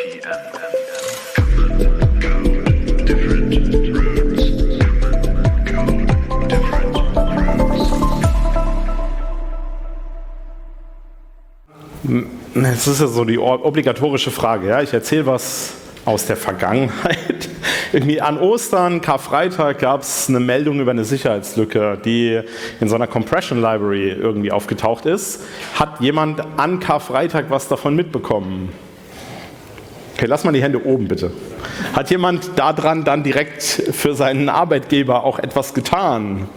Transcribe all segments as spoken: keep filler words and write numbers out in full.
Das ist ja so die obligatorische Frage. Ja? Ich erzähle was aus der Vergangenheit. Irgendwie an Ostern, Karfreitag gab es eine Meldung über eine Sicherheitslücke, die in so einer Compression Library irgendwie aufgetaucht ist. Hat jemand an Karfreitag was davon mitbekommen? Okay, lass mal die Hände oben bitte. Hat jemand daran dann direkt für seinen Arbeitgeber auch etwas getan?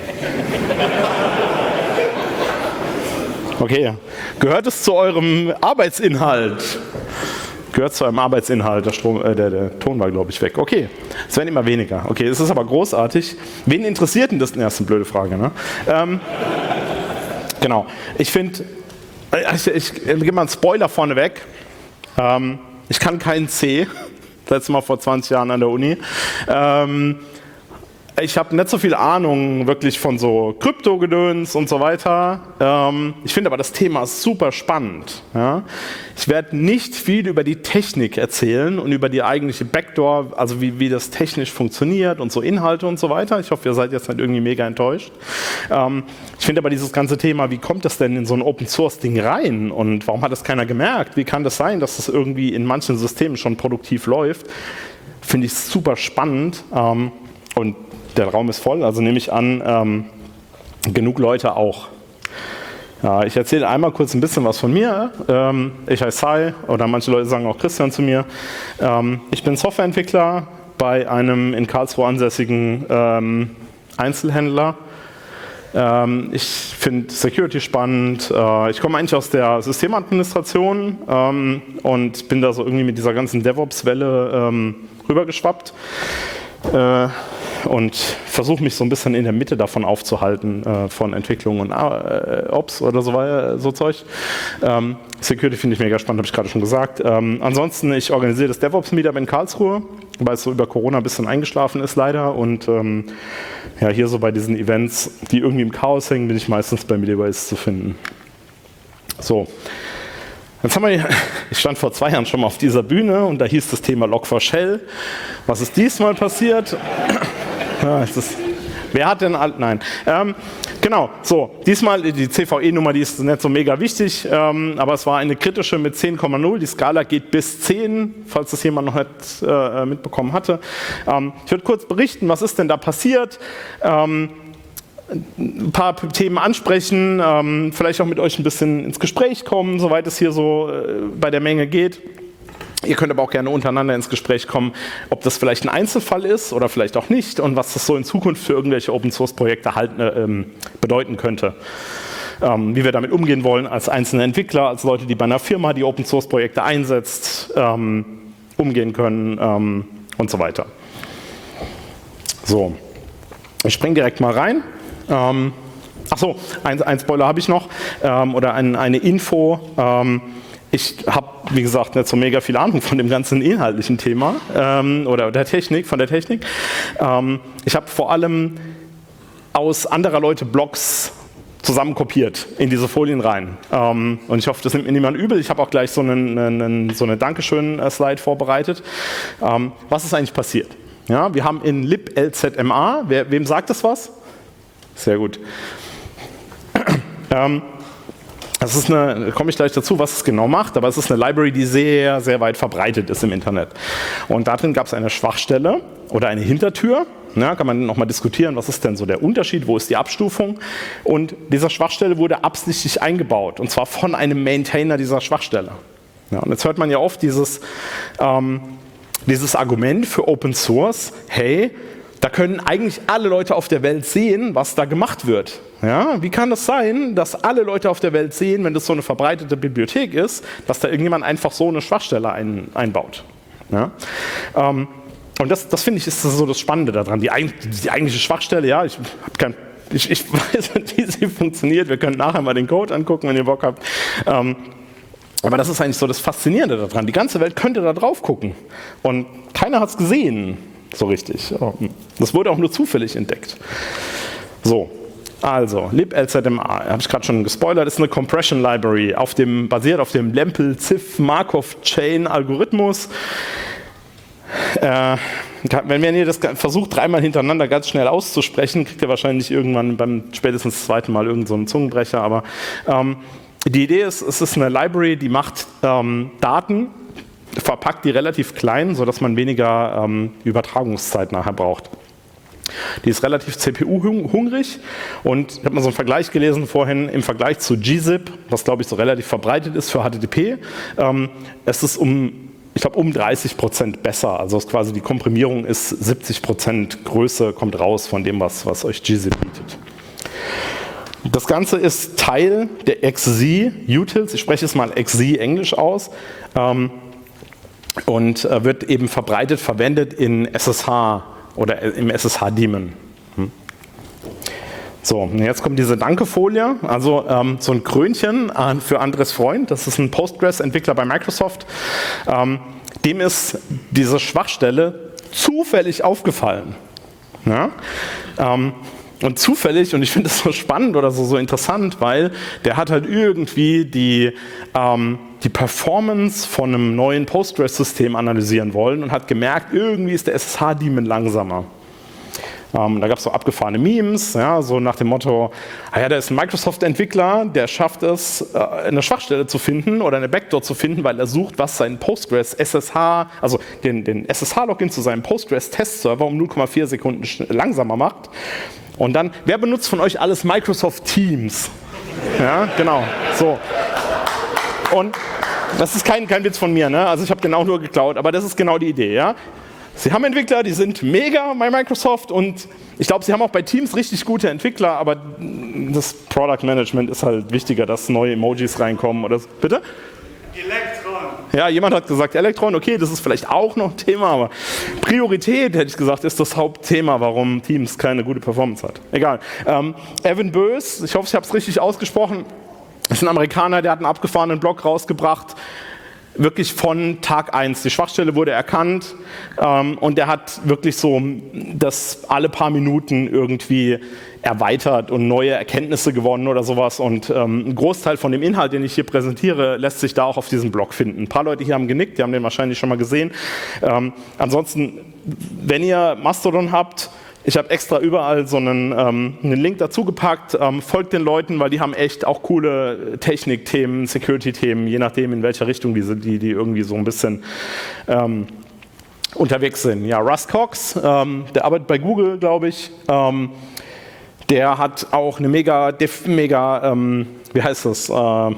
Okay, gehört es zu eurem Arbeitsinhalt? Gehört zu eurem Arbeitsinhalt, der, Strom, äh, der, der Ton war, glaube ich, weg. Okay, es werden immer weniger. Okay, es ist aber großartig. Wen interessiert denn das? Das ist eine blöde Frage, ne? Ähm, genau, ich finde, ich, ich, ich gebe mal einen Spoiler vorneweg. Ähm, ich kann keinen C, letztes Mal vor zwanzig Jahren an der Uni. Ähm, Ich habe nicht so viel Ahnung wirklich von so Krypto-Gedöns und so weiter. Ähm, ich finde aber das Thema super spannend. Ja? Ich werde nicht viel über die Technik erzählen und über die eigentliche Backdoor, also wie, wie das technisch funktioniert und so Inhalte und so weiter. Ich hoffe, ihr seid jetzt nicht irgendwie mega enttäuscht. Ähm, ich finde aber dieses ganze Thema, wie kommt das denn in so ein Open-Source-Ding rein und warum hat das keiner gemerkt? Wie kann das sein, dass das irgendwie in manchen Systemen schon produktiv läuft? Finde ich super spannend. Ähm, und der Raum ist voll, also nehme ich an, ähm, genug Leute auch. Ja, ich erzähle einmal kurz ein bisschen was von mir. Ähm, ich heiße Sai, oder manche Leute sagen auch Christian zu mir. Ähm, ich bin Softwareentwickler bei einem in Karlsruhe ansässigen ähm, Einzelhändler. Ähm, ich finde Security spannend. Äh, ich komme eigentlich aus der Systemadministration ähm, und bin da so irgendwie mit dieser ganzen DevOps-Welle ähm, rübergeschwappt. Äh, und versuche mich so ein bisschen in der Mitte davon aufzuhalten, äh, von Entwicklung und äh, Ops oder so weiter, so Zeug. Ähm, Security finde ich mega spannend, habe ich gerade schon gesagt. Ähm, ansonsten, ich organisiere das DevOps-Meetup in Karlsruhe, weil es so über Corona ein bisschen eingeschlafen ist leider und ähm, ja, hier so bei diesen Events, die irgendwie im Chaos hängen, bin ich meistens bei Mediabase zu finden. So. Jetzt haben wir, ich stand vor zwei Jahren schon mal auf dieser Bühne und da hieß das Thema Log four Shell. Was ist diesmal passiert? Ja, es ist, wer hat denn, all, nein. Ähm, genau, so, diesmal die C V E-Nummer, die ist nicht so mega wichtig, ähm, aber es war eine kritische mit zehn Komma null. Die Skala geht bis zehn, falls das jemand noch nicht äh, mitbekommen hatte. Ähm, ich würde kurz berichten, was ist denn da passiert? Ähm, ein paar Themen ansprechen, ähm, vielleicht auch mit euch ein bisschen ins Gespräch kommen, soweit es hier so äh, bei der Menge geht. Ihr könnt aber auch gerne untereinander ins Gespräch kommen, ob das vielleicht ein Einzelfall ist oder vielleicht auch nicht und was das so in Zukunft für irgendwelche Open-Source-Projekte halt äh, ähm, bedeuten könnte. Ähm, wie wir damit umgehen wollen als einzelne Entwickler, als Leute, die bei einer Firma, die Open-Source-Projekte einsetzt, ähm, umgehen können ähm, und so weiter. So, ich springe direkt mal rein. Ähm, Achso, ein, ein Spoiler habe ich noch, ähm, oder ein, eine Info. Ähm, ich habe, wie gesagt, nicht so mega viel Ahnung von dem ganzen inhaltlichen Thema ähm, oder der Technik, von der Technik. Ähm, ich habe vor allem aus anderer Leute Blogs zusammenkopiert in diese Folien rein. Ähm, und ich hoffe, das nimmt mir niemand übel. Ich habe auch gleich so einen, einen, so eine Dankeschön-Slide vorbereitet. Ähm, was ist eigentlich passiert? Ja, wir haben in liblzma, wer, wem sagt das was? Sehr gut. Ähm, das ist eine, da komme ich gleich dazu, was es genau macht, aber es ist eine Library, die sehr, sehr weit verbreitet ist im Internet. Und darin gab es eine Schwachstelle oder eine Hintertür. Ja, kann man nochmal diskutieren, was ist denn so der Unterschied, wo ist die Abstufung? Und diese Schwachstelle wurde absichtlich eingebaut, und zwar von einem Maintainer dieser Schwachstelle. Ja, und jetzt hört man ja oft dieses, ähm, dieses Argument für Open Source, hey, da können eigentlich alle Leute auf der Welt sehen, was da gemacht wird. Ja, wie kann es sein, dass alle Leute auf der Welt sehen, wenn das so eine verbreitete Bibliothek ist, dass da irgendjemand einfach so eine Schwachstelle ein, einbaut? Ja, ähm, und das, das finde ich ist so das Spannende daran. Die, die eigentliche Schwachstelle, ja, ich, hab kein, ich, ich weiß nicht, wie sie funktioniert. Wir können nachher mal den Code angucken, wenn ihr Bock habt. Ähm, aber das ist eigentlich so das Faszinierende daran. Die ganze Welt könnte da drauf gucken. Und keiner hat es gesehen. So richtig. Das wurde auch nur zufällig entdeckt. So, Also, liblzma, habe ich gerade schon gespoilert, ist eine Compression Library, auf dem, basiert auf dem Lempel-Ziff-Markov-Chain-Algorithmus. Äh, wenn, wenn ihr das versucht, dreimal hintereinander ganz schnell auszusprechen, kriegt ihr wahrscheinlich irgendwann beim spätestens zweiten Mal irgend so einen Zungenbrecher. Aber ähm, die Idee ist, es ist eine Library, die macht ähm, Daten, verpackt die relativ klein, sodass man weniger ähm, Übertragungszeit nachher braucht. Die ist relativ C P U-hungrig und ich habe mal so einen Vergleich gelesen vorhin im Vergleich zu gzip, was glaube ich so relativ verbreitet ist für H T T P. Ähm, es ist um, ich glaube um dreißig Prozent besser, also ist quasi die Komprimierung ist siebzig Prozent Größe, kommt raus von dem, was, was euch gzip bietet. Das Ganze ist Teil der X Z Utils, ich spreche es mal X Z Englisch aus, ähm, und äh, wird eben verbreitet verwendet in S S H oder im S S H-Daemon. Hm. So, und jetzt kommt diese Danke-Folie, also ähm, so ein Krönchen äh, für Andres Freund, das ist ein Postgres-Entwickler bei Microsoft. Ähm, dem ist diese Schwachstelle zufällig aufgefallen. Ja? Ähm, und zufällig, und ich finde das so spannend oder so, so interessant, weil der hat halt irgendwie die, ähm, die Performance von einem neuen Postgres-System analysieren wollen und hat gemerkt, irgendwie ist der S S H-Daemon langsamer. Ähm, da gab es so abgefahrene Memes, ja, so nach dem Motto, ah ja, da ist ein Microsoft-Entwickler, der schafft es, äh, eine Schwachstelle zu finden oder eine Backdoor zu finden, weil er sucht, was sein Postgres S S H, also den, den S S H-Login zu seinem Postgres-Test-Server um null Komma vier Sekunden langsamer macht. Und dann, wer benutzt von euch alles Microsoft Teams? Ja, genau, so. Und das ist kein, kein Witz von mir, ne? Also ich habe den auch nur geklaut, aber das ist genau die Idee, ja? Sie haben Entwickler, die sind mega bei Microsoft und ich glaube, sie haben auch bei Teams richtig gute Entwickler, aber das Product Management ist halt wichtiger, dass neue Emojis reinkommen oder so. Bitte? Elektron. Ja, jemand hat gesagt Elektron, okay, das ist vielleicht auch noch ein Thema, aber Priorität, hätte ich gesagt, ist das Hauptthema, warum Teams keine gute Performance hat. Egal. Ähm, Evan Bös, ich hoffe, ich habe es richtig ausgesprochen, ist ein Amerikaner, der hat einen abgefahrenen Blog rausgebracht, wirklich von Tag eins. Die Schwachstelle wurde erkannt ähm, und der hat wirklich so das alle paar Minuten irgendwie erweitert und neue Erkenntnisse gewonnen oder sowas. Und ähm, ein Großteil von dem Inhalt, den ich hier präsentiere, lässt sich da auch auf diesem Blog finden. Ein paar Leute hier haben genickt, die haben den wahrscheinlich schon mal gesehen. Ähm, ansonsten, wenn ihr Mastodon habt, ich habe extra überall so einen, ähm, einen Link dazu gepackt, ähm, folgt den Leuten, weil die haben echt auch coole Technikthemen, Security-Themen, je nachdem in welcher Richtung die, die, die irgendwie so ein bisschen ähm, unterwegs sind. Ja, Russ Cox, ähm, der arbeitet bei Google, glaube ich, ähm, der hat auch eine mega, mega ähm, wie heißt das, äh,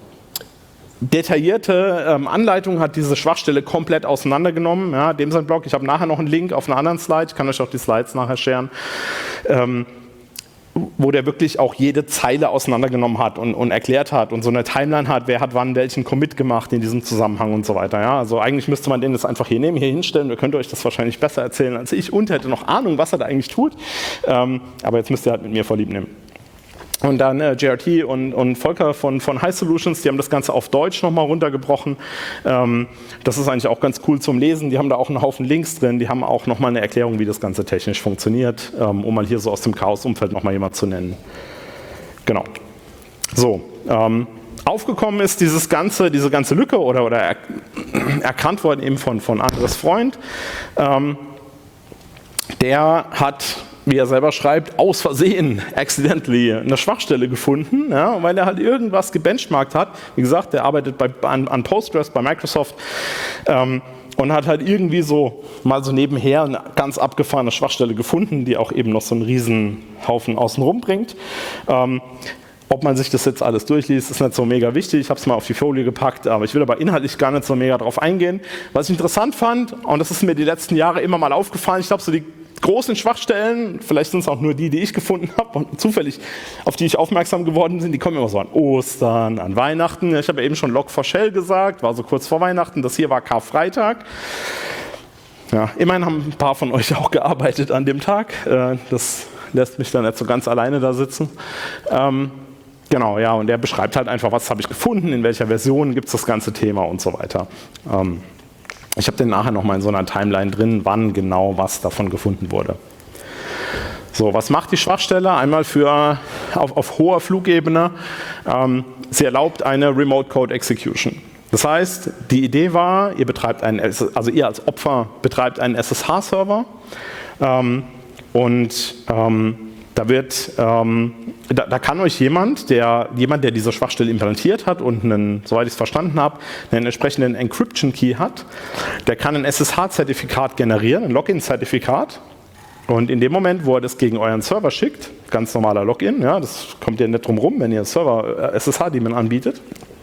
detaillierte ähm, Anleitung, hat diese Schwachstelle komplett auseinandergenommen. Ja, dem sein Blog, ich habe nachher noch einen Link auf einen anderen Slide, ich kann euch auch die Slides nachher sharen, ähm, wo der wirklich auch jede Zeile auseinandergenommen hat und, und erklärt hat und so eine Timeline hat, wer hat wann welchen Commit gemacht in diesem Zusammenhang und so weiter. Ja, also eigentlich müsste man den jetzt einfach hier nehmen, hier hinstellen, ihr könnt euch das wahrscheinlich besser erzählen als ich und hätte noch Ahnung, was er da eigentlich tut, ähm, aber jetzt müsst ihr halt mit mir vorlieb nehmen. Und dann äh, J R T und, und Volker von, von High Solutions, die haben das Ganze auf Deutsch nochmal runtergebrochen. Ähm, das ist eigentlich auch ganz cool zum Lesen. Die haben da auch einen Haufen Links drin. Die haben auch nochmal eine Erklärung, wie das Ganze technisch funktioniert, ähm, um mal hier so aus dem Chaos-Umfeld nochmal jemand zu nennen. Genau. So, ähm, aufgekommen ist dieses ganze, diese ganze Lücke oder, oder er, erkannt worden eben von, von Andres Freund. Ähm, der hat, wie er selber schreibt, aus Versehen, accidentally, eine Schwachstelle gefunden, ja, weil er halt irgendwas gebenchmarkt hat. Wie gesagt, der arbeitet bei, an, an Postgres bei Microsoft ähm, und hat halt irgendwie so mal so nebenher eine ganz abgefahrene Schwachstelle gefunden, die auch eben noch so einen riesen Haufen außenrum bringt. Ähm, Ob man sich das jetzt alles durchliest, ist nicht so mega wichtig. Ich habe es mal auf die Folie gepackt, aber ich will aber inhaltlich gar nicht so mega drauf eingehen. Was ich interessant fand, und das ist mir die letzten Jahre immer mal aufgefallen, ich glaube so die großen Schwachstellen, vielleicht sind es auch nur die, die ich gefunden habe und zufällig auf die ich aufmerksam geworden bin, die kommen immer so an Ostern, an Weihnachten. Ich habe ja eben schon Log four Shell gesagt, war so kurz vor Weihnachten, das hier war Karfreitag. Ja, immerhin haben ein paar von euch auch gearbeitet an dem Tag. Das lässt mich dann nicht so ganz alleine da sitzen. Ähm, genau, ja, und der beschreibt halt einfach, was habe ich gefunden, in welcher Version gibt es das ganze Thema und so weiter. Ähm, Ich habe den nachher nochmal in so einer Timeline drin, wann genau was davon gefunden wurde. So, was macht die Schwachstelle? Einmal für auf, auf hoher Flugebene. Ähm, sie erlaubt eine Remote Code Execution. Das heißt, die Idee war, ihr betreibt einen, also ihr als Opfer betreibt einen S S H-Server ähm, und ähm, da wird, ähm, da, da kann euch jemand, der jemand, der diese Schwachstelle implementiert hat und einen, soweit ich es verstanden habe, einen entsprechenden Encryption Key hat, der kann ein S S H-Zertifikat generieren, ein Login-Zertifikat. Und in dem Moment, wo er das gegen euren Server schickt, ganz normaler Login, ja, das kommt ja nicht drum rum, wenn ihr Server äh, S S H-Daemon anbietet,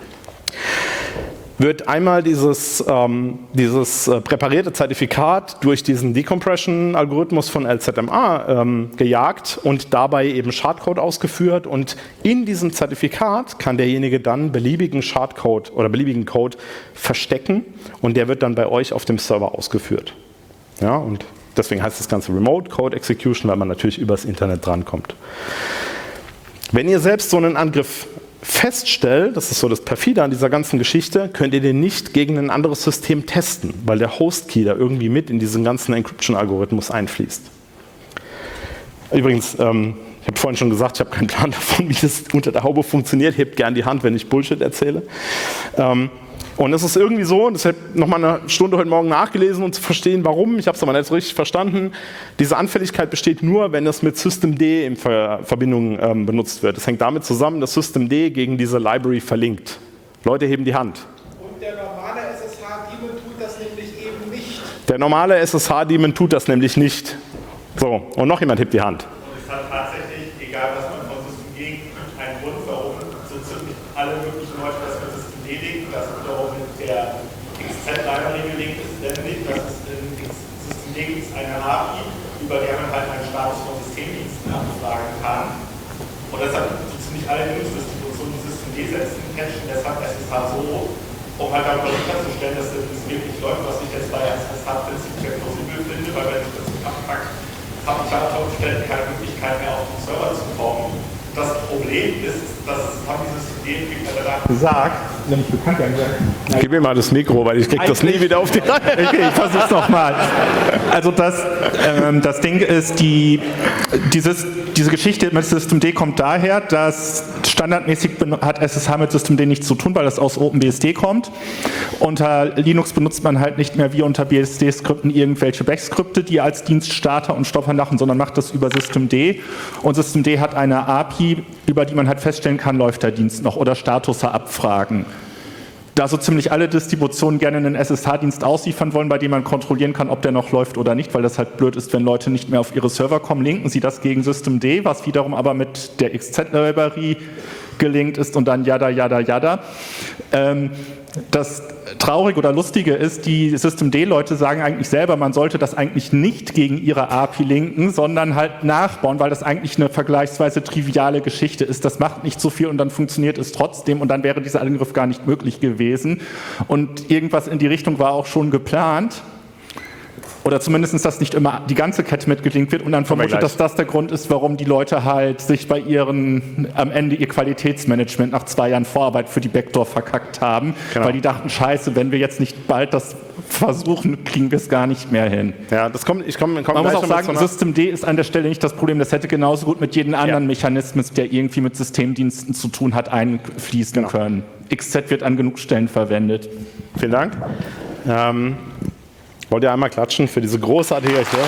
wird einmal dieses, ähm, dieses äh, präparierte Zertifikat durch diesen Decompression-Algorithmus von L Z M A ähm, gejagt und dabei eben Schadcode ausgeführt. Und in diesem Zertifikat kann derjenige dann beliebigen Schadcode oder beliebigen Code verstecken und der wird dann bei euch auf dem Server ausgeführt. Ja, und deswegen heißt das Ganze Remote Code Execution, weil man natürlich übers Internet drankommt. Wenn ihr selbst so einen Angriff feststellt, das ist so das Perfide an dieser ganzen Geschichte, könnt ihr den nicht gegen ein anderes System testen, weil der Host-Key da irgendwie mit in diesen ganzen Encryption-Algorithmus einfließt. Übrigens, ähm, ich habe vorhin schon gesagt, ich habe keinen Plan davon, wie das unter der Haube funktioniert. Hebt gern die Hand, wenn ich Bullshit erzähle. Ähm, Und es ist irgendwie so, und deshalb nochmal eine Stunde heute Morgen nachgelesen, um zu verstehen, warum, ich habe es aber nicht so richtig verstanden, diese Anfälligkeit besteht nur, wenn es mit Systemd in Ver Verbindung ähm, benutzt wird. Das hängt damit zusammen, dass Systemd gegen diese Library verlinkt. Leute heben die Hand. Und der normale S S H-Daemon tut das nämlich eben nicht. Der normale S S H-Daemon tut das nämlich nicht. So, und noch jemand hebt die Hand. Und es hat tatsächlich, egal was man von Systemd gibt, einen Grund, warum so ziemlich alle möglichen Leute das mit Systemd legen, das wiederum mit der X Z-Library gelinkt ist, nämlich, dass es in Systemd gibt es eine A P I, über der man halt einen Status von Systemdiensten abfragen kann. Und deshalb so ziemlich alle Linux-Distributionen die Systemd setzen, patchen deshalb S S H so, um halt darüber sicherzustellen, dass das wirklich läuft, was ich jetzt bei S S H prinzipiell plausibel finde, weil wenn ich das nicht abpacke, habe ich halt Stellen keine Möglichkeit mehr auf den Server zu kommen. Das Problem ist, dass haben die Systementwickler da gesagt, nämlich bekannt gesagt. Gib mir mal das Mikro, weil ich krieg das nie wieder auf die Reihe. Okay, ich versuch's nochmal. Also das, ähm, das Ding ist, die, dieses, diese Geschichte mit Systemd kommt daher, dass standardmäßig hat S S H mit Systemd nichts zu tun, weil das aus OpenBSD kommt. Unter Linux benutzt man halt nicht mehr wie unter B S D-Skripten irgendwelche Bash-Skripte, die als Dienststarter und Stopper machen, sondern macht das über Systemd. Und Systemd hat eine A P I, über die man halt feststellen kann, läuft der Dienst noch oder Status abfragen. Da so ziemlich alle Distributionen gerne einen S S H-Dienst ausliefern wollen, bei dem man kontrollieren kann, ob der noch läuft oder nicht, weil das halt blöd ist, wenn Leute nicht mehr auf ihre Server kommen, linken sie das gegen Systemd, was wiederum aber mit der X Z-Library gelinkt ist und dann jada, jada, jada. Ähm, das Traurige oder Lustige ist, die Systemd-Leute sagen eigentlich selber, man sollte das eigentlich nicht gegen ihre A P I linken, sondern halt nachbauen, weil das eigentlich eine vergleichsweise triviale Geschichte ist. Das macht nicht so viel und dann funktioniert es trotzdem und dann wäre dieser Angriff gar nicht möglich gewesen. Und irgendwas in die Richtung war auch schon geplant. Oder zumindest, dass nicht immer die ganze Kette mitgelinkt wird und dann vermutet, dass das der Grund ist, warum die Leute halt sich bei ihren, am Ende ihr Qualitätsmanagement nach zwei Jahren Vorarbeit für die Backdoor verkackt haben, genau. Weil die dachten, scheiße, wenn wir jetzt nicht bald das versuchen, kriegen wir es gar nicht mehr hin. Ja, das kommt, ich komme, komm Man muss auch sagen, Systemd ist an der Stelle nicht das Problem, das hätte genauso gut mit jedem anderen ja. Mechanismus, der irgendwie mit Systemdiensten zu tun hat, einfließen genau. können. X Z wird an genug Stellen verwendet. Vielen Dank. Ähm, Wollt ihr einmal klatschen für diese großartige Erklärung?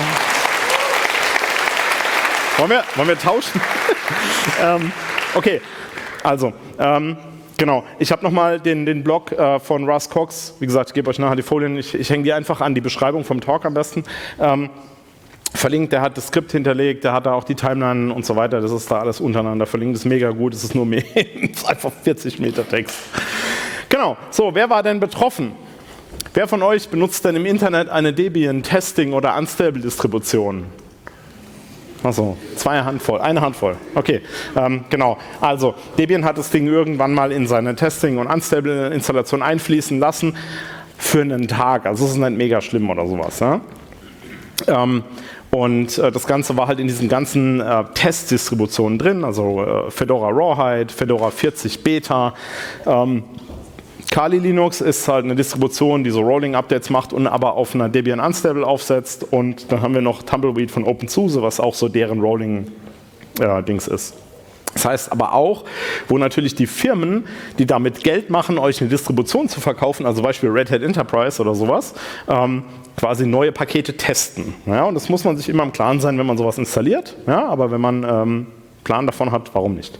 Wollen wir, wollen wir tauschen? ähm, okay, also, ähm, genau. Ich habe nochmal den, den Blog äh, von Russ Cox. Wie gesagt, ich gebe euch nachher die Folien. Ich, ich hänge die einfach an die Beschreibung vom Talk am besten. Ähm, verlinkt, der hat das Skript hinterlegt, der hat da auch die Timeline und so weiter. Das ist da alles untereinander verlinkt. Das ist mega gut. Das ist nur mehr, ist einfach vierzig Meter Text. Genau. So, wer war denn betroffen? Wer von euch benutzt denn im Internet eine Debian, Testing oder Unstable-Distribution? Achso, zwei Handvoll, eine Handvoll. Okay, ähm, genau. Also, Debian hat das Ding irgendwann mal in seine Testing- und Unstable-Installation einfließen lassen für einen Tag. Also, es ist nicht mega schlimm oder sowas. Ja? Ähm, und äh, das Ganze war halt in diesen ganzen äh, Testdistributionen drin, also äh, Fedora Rawhide, Fedora vierzig Beta, ähm, Kali Linux ist halt eine Distribution, die so Rolling-Updates macht und aber auf einer Debian Unstable aufsetzt. Und dann haben wir noch Tumbleweed von OpenSUSE, was auch so deren Rolling-Dings äh, ist. Das heißt aber auch, wo natürlich die Firmen, die damit Geld machen, euch eine Distribution zu verkaufen, also Beispiel Red Hat Enterprise oder sowas, ähm, quasi neue Pakete testen. Ja, und das muss man sich immer im Klaren sein, wenn man sowas installiert. Ja, aber wenn man ähm, Plan davon hat, warum nicht?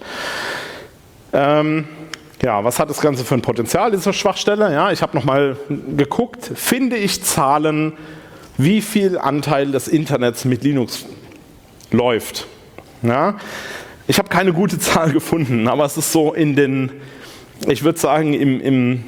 Ähm, ja, was hat das Ganze für ein Potenzial, diese Schwachstelle? Ja, ich habe nochmal geguckt, finde ich Zahlen, wie viel Anteil des Internets mit Linux läuft. Ja, ich habe keine gute Zahl gefunden, aber es ist so in den, ich würde sagen, im, im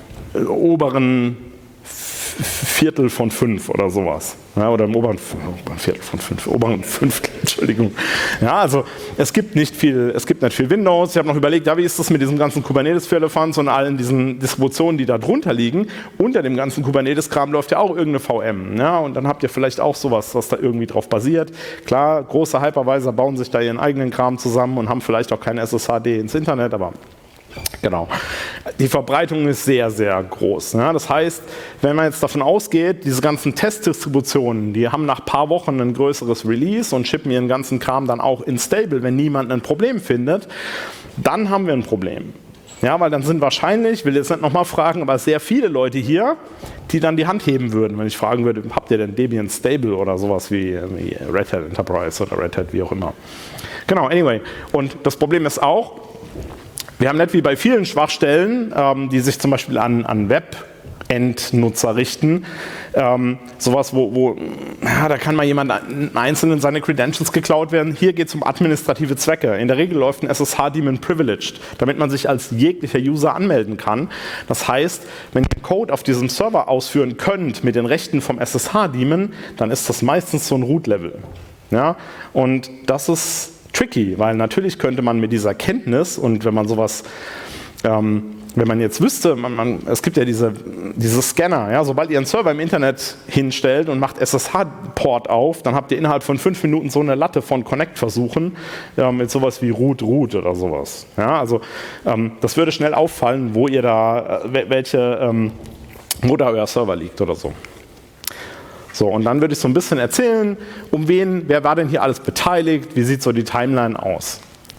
oberen Viertel von fünf oder sowas. Ja, oder im oberen, oberen Viertel von fünf, oberen Fünftel, Entschuldigung. Ja, also es gibt nicht viel, es gibt nicht viel Windows. Ich habe noch überlegt, ja, wie ist das mit diesem ganzen Kubernetes für Elephants und allen diesen Distributionen, die da drunter liegen. Unter dem ganzen Kubernetes-Kram läuft ja auch irgendeine V M. Ja, und dann habt ihr vielleicht auch sowas, was da irgendwie drauf basiert. Klar, große Hypervisor bauen sich da ihren eigenen Kram zusammen und haben vielleicht auch kein S S H D ins Internet, aber genau. Die Verbreitung ist sehr, sehr groß. Ja, das heißt, wenn man jetzt davon ausgeht, diese ganzen Testdistributionen, die haben nach ein paar Wochen ein größeres Release und schippen ihren ganzen Kram dann auch in Stable, wenn niemand ein Problem findet, dann haben wir ein Problem. Ja, weil dann sind wahrscheinlich, ich will jetzt nicht nochmal fragen, aber sehr viele Leute hier, die dann die Hand heben würden, wenn ich fragen würde, habt ihr denn Debian Stable oder sowas wie, wie Red Hat Enterprise oder Red Hat, wie auch immer. Genau, anyway. Und das Problem ist auch, wir haben nicht wie bei vielen Schwachstellen, ähm, die sich zum Beispiel an, an Web-Endnutzer richten, ähm, sowas, wo, wo ja, da kann mal jemand einzeln seine Credentials geklaut werden. Hier geht es um administrative Zwecke. In der Regel läuft ein S S H-Daemon privileged, damit man sich als jeglicher User anmelden kann. Das heißt, wenn ihr Code auf diesem Server ausführen könnt mit den Rechten vom S S H-Daemon, dann ist das meistens so ein Root-Level. Ja? Und das ist tricky, weil natürlich könnte man mit dieser Kenntnis und wenn man sowas, ähm, wenn man jetzt wüsste, man, man, es gibt ja diese, diese Scanner, ja, sobald ihr einen Server im Internet hinstellt und macht S S H-Port auf, dann habt ihr innerhalb von fünf Minuten so eine Latte von Connect-Versuchen ja, mit sowas wie Root, Root oder sowas. Ja, also ähm, das würde schnell auffallen, wo ihr da, äh, welche, ähm, wo da euer Server liegt oder so. So, und dann würde ich so ein bisschen erzählen, um wen, wer war denn hier alles beteiligt, wie sieht so die Timeline aus.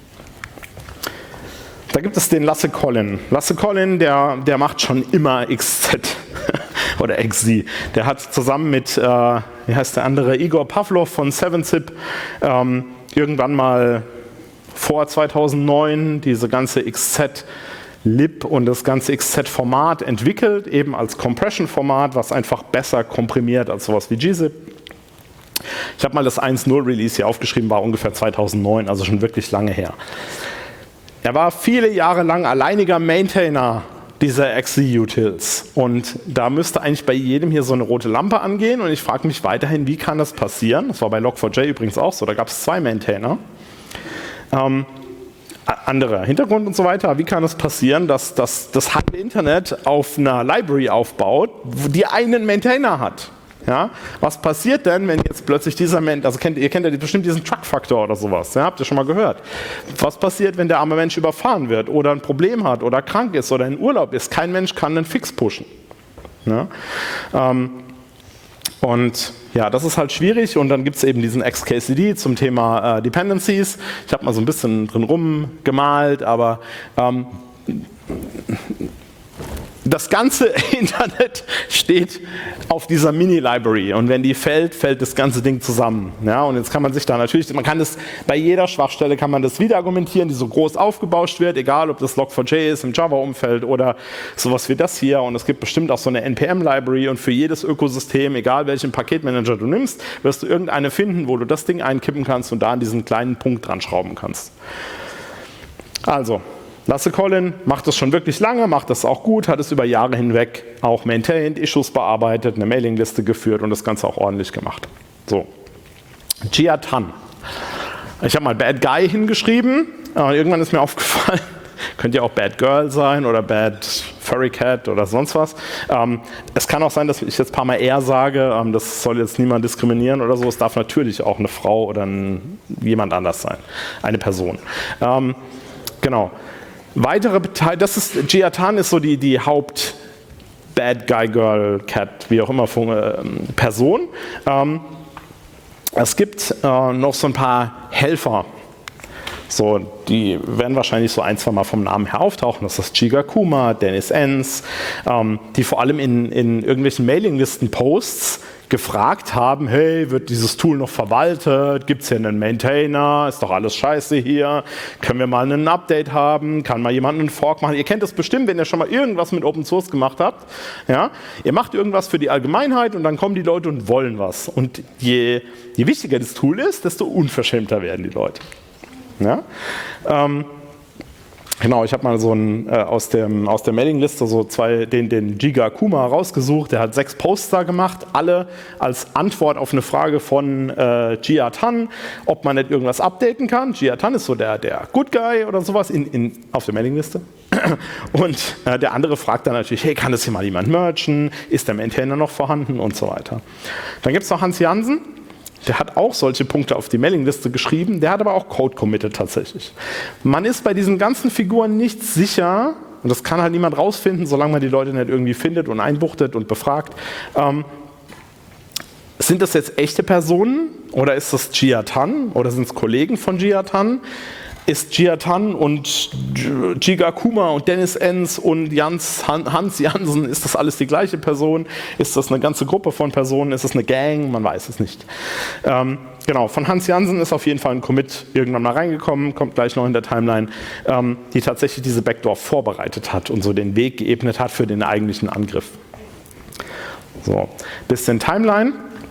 Da gibt es den Lasse Collin. Lasse Collin, der, der macht schon immer X Z oder X Z. Der hat zusammen mit, äh, wie heißt der andere, Igor Pavlov von seven zip ähm, irgendwann mal vor zweitausendneun diese ganze X Z lib und das ganze X Z-Format entwickelt, eben als Compression-Format, was einfach besser komprimiert als sowas wie gzip. Ich habe mal das eins Punkt null Release hier aufgeschrieben, war ungefähr zweitausendneun, also schon wirklich lange her. Er war viele Jahre lang alleiniger Maintainer dieser X Z-Utils und da müsste eigentlich bei jedem hier so eine rote Lampe angehen und ich frage mich weiterhin, wie kann das passieren? Das war bei log four j übrigens auch so, da gab es zwei Maintainer. Ähm, Anderer Hintergrund und so weiter. Wie kann es passieren, dass, dass das halbe Internet auf einer Library aufbaut, die einen Maintainer hat? Ja? Was passiert denn, wenn jetzt plötzlich dieser Mensch, also kennt, ihr kennt ja bestimmt diesen Truck-Faktor oder sowas, ja? Habt ihr schon mal gehört? Was passiert, wenn der arme Mensch überfahren wird oder ein Problem hat oder krank ist oder in Urlaub ist? Kein Mensch kann einen Fix pushen. Ja? Ähm, Und ja, das ist halt schwierig und dann gibt es eben diesen X K C D zum Thema äh, Dependencies. Ich habe mal so ein bisschen drin rumgemalt, aber ähm, das ganze Internet steht auf dieser Mini-Library und wenn die fällt, fällt das ganze Ding zusammen. Ja, und jetzt kann man sich da natürlich, man kann das, bei jeder Schwachstelle kann man das wieder argumentieren, die so groß aufgebauscht wird, egal ob das log four j ist im Java-Umfeld oder sowas wie das hier und es gibt bestimmt auch so eine N P M-Library und für jedes Ökosystem, egal welchen Paketmanager du nimmst, wirst du irgendeine finden, wo du das Ding einkippen kannst und da an diesen kleinen Punkt dran schrauben kannst. Also, Lasse Collin macht das schon wirklich lange, macht das auch gut, hat es über Jahre hinweg auch maintained, Issues bearbeitet, eine Mailingliste geführt und das Ganze auch ordentlich gemacht. So, Jia Tan. Ich habe mal Bad Guy hingeschrieben, äh, irgendwann ist mir aufgefallen, könnte ja auch Bad Girl sein oder Bad Furry Cat oder sonst was. Ähm, es kann auch sein, dass ich jetzt ein paar Mal er sage, ähm, das soll jetzt niemand diskriminieren oder so, es darf natürlich auch eine Frau oder ein, jemand anders sein, eine Person. Ähm, genau. Weitere Beteiligte, das ist, Jia Tan ist so die, die Haupt- Bad Guy, Girl, Cat, wie auch immer, äh, Person. Ähm, es gibt äh, noch so ein paar Helfer. So, die werden wahrscheinlich so ein, zwei Mal vom Namen her auftauchen. Das ist Jigar Kumar, Dennis Enns, ähm, die vor allem in, in irgendwelchen Mailinglisten-Posts gefragt haben, hey, wird dieses Tool noch verwaltet? Gibt es hier einen Maintainer? Ist doch alles scheiße hier. Können wir mal ein Update haben? Kann mal jemand einen Fork machen? Ihr kennt das bestimmt, wenn ihr schon mal irgendwas mit Open Source gemacht habt. Ja? Ihr macht irgendwas für die Allgemeinheit und dann kommen die Leute und wollen was. Und je, je wichtiger das Tool ist, desto unverschämter werden die Leute. Ja? Ähm, Genau, ich habe mal so einen, äh, aus, dem, aus der Mailingliste so zwei, den, den Jigar Kumar rausgesucht. Der hat sechs Posts da gemacht, alle als Antwort auf eine Frage von äh, Jia Tan, ob man nicht irgendwas updaten kann. Jia Tan ist so der, der Good Guy oder sowas in, in, auf der Mailingliste. Und äh, der andere fragt dann natürlich, hey, kann das hier mal jemand merchen? Ist der Maintainer noch vorhanden? Und so weiter. Dann gibt es noch Hans Jansen. Der hat auch solche Punkte auf die Mailingliste geschrieben, der hat aber auch Code committed tatsächlich. Man ist bei diesen ganzen Figuren nicht sicher, und das kann halt niemand rausfinden, solange man die Leute nicht irgendwie findet und einbuchtet und befragt. Ähm, sind das jetzt echte Personen oder ist das Jia Tan oder sind es Kollegen von Jia Tan? Ist Jia Tan und Jigar Kumar und Dennis Enns und Jans, Hans Jansen, ist das alles die gleiche Person? Ist das eine ganze Gruppe von Personen? Ist das eine Gang? Man weiß es nicht. Ähm, genau, von Hans Jansen ist auf jeden Fall ein Commit irgendwann mal reingekommen, kommt gleich noch in der Timeline, ähm, die tatsächlich diese Backdoor vorbereitet hat und so den Weg geebnet hat für den eigentlichen Angriff. So, bisschen Timeline.